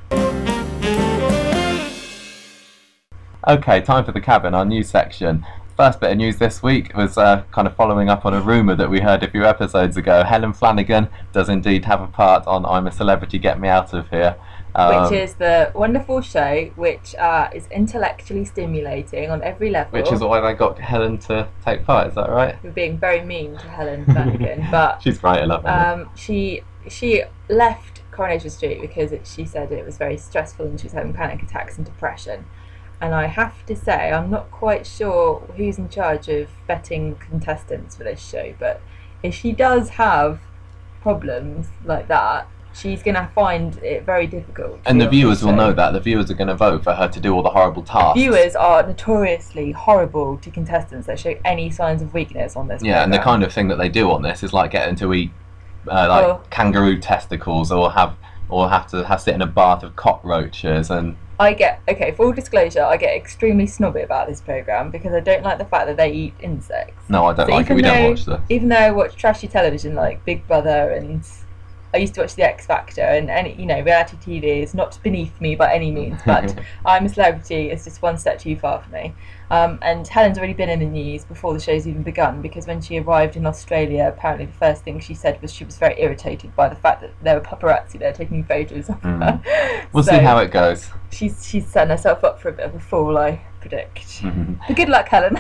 Okay, time for the cabin, our news section. First bit of news this week was uh, kind of following up on a rumour that we heard a few episodes ago. Helen Flanagan does indeed have a part on I'm a Celebrity, Get Me Out of Here. Um, Which is the wonderful show which uh, is intellectually stimulating on every level. Which is why they got Helen to take part, is that right? We're being very mean to Helen Flanagan, but She's great, I love her. um, she she left Coronation Street because it, she said it was very stressful and she was having panic attacks and depression. And I have to say, I'm not quite sure who's in charge of vetting contestants for this show, but if she does have problems like that, she's going to find it very difficult. to And be the on this viewers will show. know that. The viewers are going to vote for her to do all the horrible tasks. Viewers are notoriously horrible to contestants that show any signs of weakness on this Yeah, and the programme. kind of thing that they do on this is like getting to eat uh, like Oh. kangaroo testicles, or have or have to have sit in a bath of cockroaches, and I get, okay, full disclosure, I get extremely snobby about this programme because I don't like the fact that they eat insects. no, I don't So like it. even We don't though- watch this. Even though I watch trashy television like Big Brother, and I used to watch The X Factor, and any, you know, reality T V is not beneath me by any means, but I'm a Celebrity is just one step too far for me. Um, and Helen's already been in the news before the show's even begun, because when she arrived in Australia, apparently the first thing she said was she was very irritated by the fact that there were paparazzi there taking photos of Mm. her. We'll So see how it goes. she's she's setting herself up for a bit of a fall, I predict. Mhm. But good luck, Helen.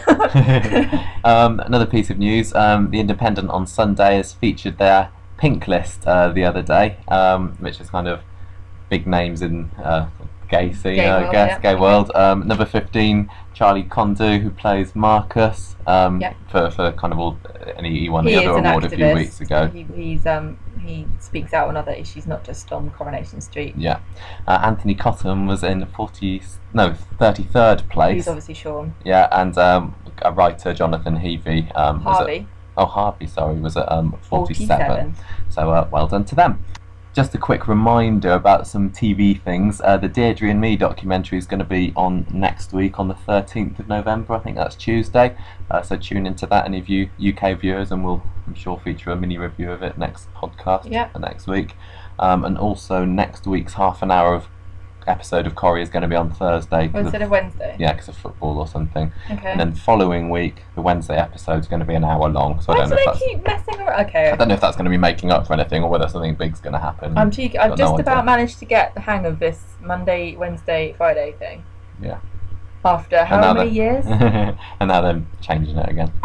um, another piece of news: um, The Independent on Sunday has featured their Pink List uh, the other day, um, which is kind of big names in uh, gay scene, Gay I world, guess, yeah. gay world. Um, number fifteen, Charlie Condu, who plays Marcus, um, Yeah. for for kind of all. And he, he won He the is other an award a few activist. weeks ago. He, he's um he speaks out on other issues, not just on Coronation Street. Yeah, uh, Anthony Cotton was in forty, no, thirty-third place. He's obviously Sean Yeah, and um, a writer, Jonathan Heavey, um, was at, Harvey. oh Harvey, sorry, was at um, forty-seven. forty-seven. So uh, well done to them. Just a quick reminder about some T V things. Uh, the Deirdre and Me documentary is going to be on next week on the thirteenth of November. I think that's Tuesday. Uh, so tune into that, any of you U K viewers, and we'll, I'm sure, feature a mini review of it next podcast Yep. for next week. Um, and also next week's half an hour of episode of Corrie is going to be on Thursday. 'cause Well, instead of, of Wednesday. yeah, because of football or something. Okay. And then the following week, the Wednesday episode is going to be an hour long. So I Why don't do know if they that's keep messing around? Okay. I don't know if that's going to be making up for anything or whether something big's going to happen. I'm cheeky. I've Got just no about idea. managed to get the hang of this Monday, Wednesday, Friday thing. Yeah. After how now many they- years? and now they're changing it again.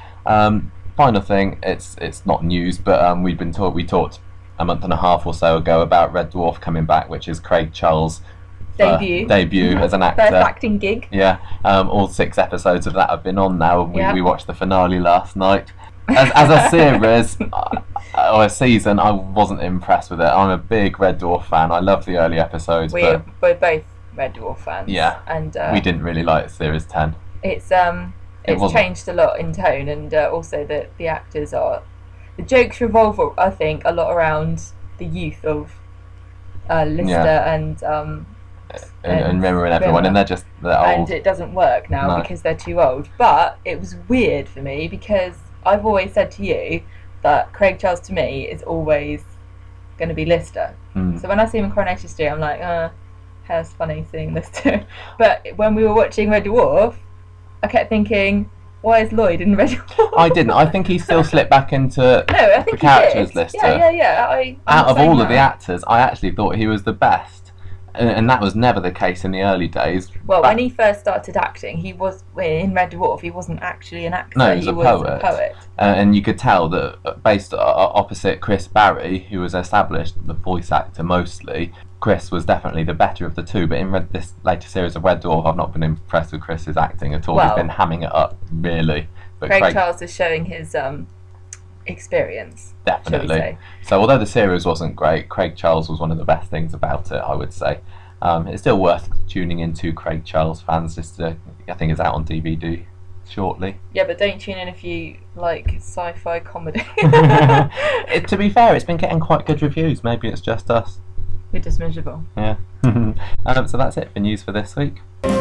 um, final thing, it's it's not news, but um, we've been taught we talked a month and a half or so ago about Red Dwarf coming back, which is Craig Charles' uh, Debut. debut as an First actor. acting gig. Yeah, um, all six episodes of that have been on now. We, Yeah. we watched the finale last night. As, as a series uh, or a season, I wasn't impressed with it. I'm a big Red Dwarf fan. I love the early episodes, We're, but we're both Red Dwarf fans. Yeah. And uh, we didn't really like series ten. it's um It it's wasn't. changed a lot in tone, and uh, also that the actors are the jokes revolve, I think, a lot around the youth of uh, Lister Yeah. and um And, and And Rimmer and everyone, Rimmer. and they're just they're and old. it doesn't work now No. because they're too old. But it was weird for me because I've always said to you that Craig Charles to me is always going to be Lister. Mm. So when I see him in Coronation Street, I'm like, uh, how's funny seeing Lister. But when we were watching Red Dwarf, I kept thinking, why is Lloyd in Red Dwarf? I didn't. I think he still slipped back into No, I think the he characters did. list. Yeah, yeah, yeah. I, I'm Out of saying all of the that. actors, I actually thought he was the best. And, and that was never the case in the early days. Well, Back- when he first started acting, he was in Red Dwarf. He wasn't actually an actor. No, he was he a was poet. a poet. Uh, and you could tell that uh, based uh, opposite Chris Barry, who was established, the voice actor mostly, Chris was definitely the better of the two. But in Red, this later series of Red Dwarf, I've not been impressed with Chris's acting at all. Well, He's been hamming it up, really. But Craig, Craig, Charles is showing his um, experience. definitely. Shall we say. So although the series wasn't great, Craig Charles was one of the best things about it, I would say. Um, it's still worth tuning into, Craig Charles fans. Just to, I think it's out on D V D shortly. Yeah, but don't tune in if you like sci-fi comedy. it, to be fair, it's been getting quite good reviews. Maybe it's just us. We're just miserable. Yeah. um, so that's it for news for this week.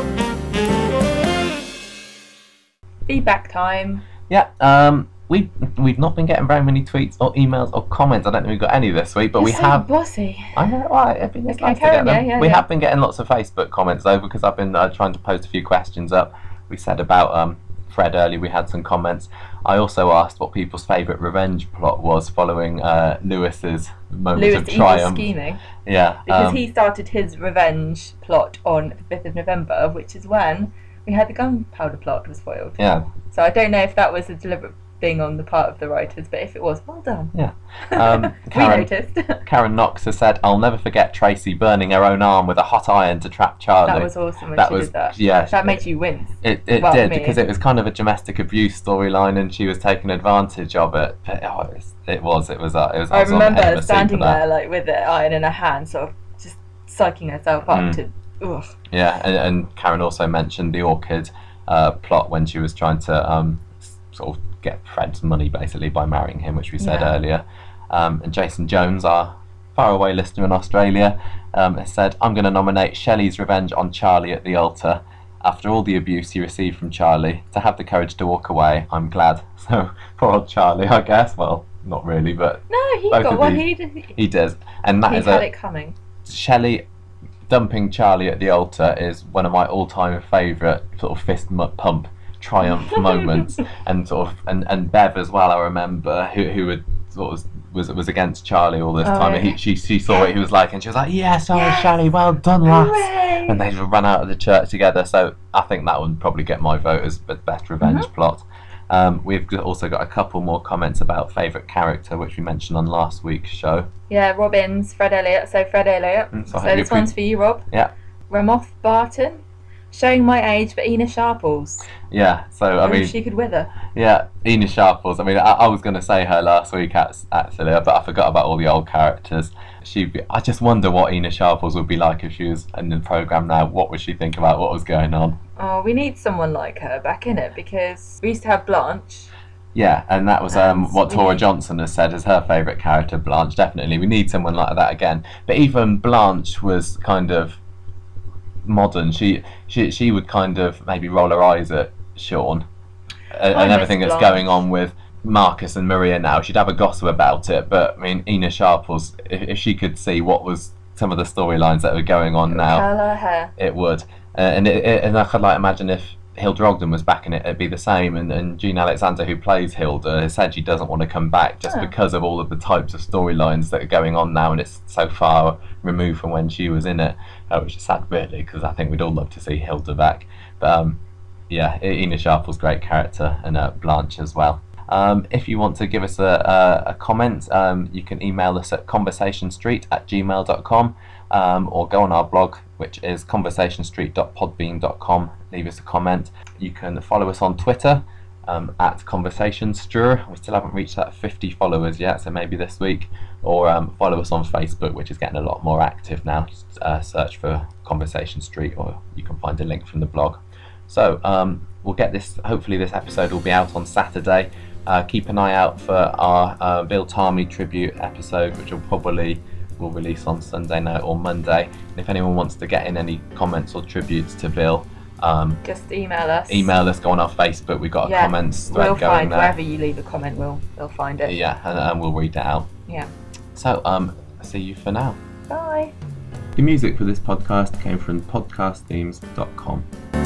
Feedback time. Yeah. Um, we've we've not been getting very many tweets or emails or comments. I don't think we've got any this week, but You're we so have. bossy. I know. Right, it'd be it's Okay, nice to carry get on, them. yeah, yeah, we yeah. have been getting lots of Facebook comments though, because I've been uh, trying to post a few questions up. We said about um, Fred earlier. We had some comments. I also asked what people's favourite revenge plot was following uh, Lewis's moment Lewis of evil triumph. scheming. Yeah. Because um, he started his revenge plot on the fifth of November, which is when we had the gunpowder plot was foiled. Yeah. So I don't know if that was a deliberate thing on the part of the writers, but if it was, well done. Yeah. Um, we Karen, noticed. Karen Knox has said, "I'll never forget Tracy burning her own arm with a hot iron to trap Charlie." That was awesome when That she was- did that. yeah, That made you wince. It, it Well, did, me. because it was kind of a domestic abuse storyline and she was taking advantage of it. But, oh, it, was, it was, it was, uh, it was. I was on the remember head of her a seat standing for that. there, like with the iron in her hand, sort of just psyching herself up Mm. to. Ugh. Yeah, and, and Karen also mentioned the Orchid uh, plot when she was trying to um, s- sort of get Fred's money basically by marrying him, which we said Yeah. earlier. Um, and Jason Jones, our faraway listener in Australia, um, has said, "I'm going to nominate Shelley's revenge on Charlie at the altar. After all the abuse he received from Charlie, to have the courage to walk away, I'm glad." So, poor old Charlie, I guess. Well, not really, but No, he Both got of one. these. He he, he does. And that he is had a it coming. Shelley dumping Charlie at the altar is one of my all-time favourite sort of fist mu- pump triumph moments, and sort of and, and Bev as well. I remember who who had sort of was was against Charlie all this Oh, time, and yeah. he she she saw what he was like, and she was like, "Yes, oh Yes. Shelley, well done, lass." Hooray! And they just ran out of the church together. So I think that would probably get my vote as the best revenge Mhm. plot. Um, we've got- also got a couple more comments about favourite character, which we mentioned on last week's show. Yeah, Robbins, Fred Elliott. So Fred Elliott. Mm, So so I hope you this one's for you, Rob. Yeah. Ramoth Barton. Showing my age, but Ina Sharples. Yeah, so I Ooh, mean, she could wither. yeah, Ina Sharples. I mean, I, I was going to say her last week act- actually, but I forgot about all the old characters. She'd be, I just wonder what Ina Sharples would be like if she was in the programme now. What would she think about what was going on? Oh, we need someone like her back in it because we used to have Blanche. Yeah, and that was um, And what we Tora need- Johnson has said as her favourite character, Blanche. Definitely, we need someone like that again. But even Blanche was kind of modern. She she she would kind of maybe roll her eyes at Sean uh, I and miss everything that's Blanche. going on with Marcus and Maria now. She'd have a gossip about it. But I mean, Ina Sharples, if, if she could see what was some of the storylines that were going on now, Curl her hair. it would. Uh, and it, it, and I could like imagine if Hilda Ogden was back in it, it'd be the same. And, and Jean Alexander, who plays Hilda, has said she doesn't want to come back just Oh. because of all of the types of storylines that are going on now, and it's so far removed from when she was in it, uh, which is sad really, because I think we'd all love to see Hilda back. But um, yeah, Ina Sharple's great character, and uh, Blanche as well. Um, if you want to give us a, a, a comment, um, you can email us at conversationstreet at gmail dot com, um, or go on our blog, which is conversationstreet dot podbean dot com. Leave us a comment. You can follow us on Twitter um, at conversationstreet. We still haven't reached that fifty followers yet, so maybe this week. Or um, follow us on Facebook, which is getting a lot more active now. Just uh, search for Conversation Street, or you can find a link from the blog. So um, we'll get this. Hopefully, this episode will be out on Saturday. Uh, keep an eye out for our uh, Bill Tarmy tribute episode, which will probably will release on Sunday night or Monday. And if anyone wants to get in any comments or tributes to Bill, um, Just email us. email us. Go on our Facebook. We've got a Yeah, comments thread We'll going find there. wherever you leave a comment. We'll we'll find it. Yeah, and, and we'll read it out. Yeah. So, um, see you for now. Bye. The music for this podcast came from podcast themes dot com.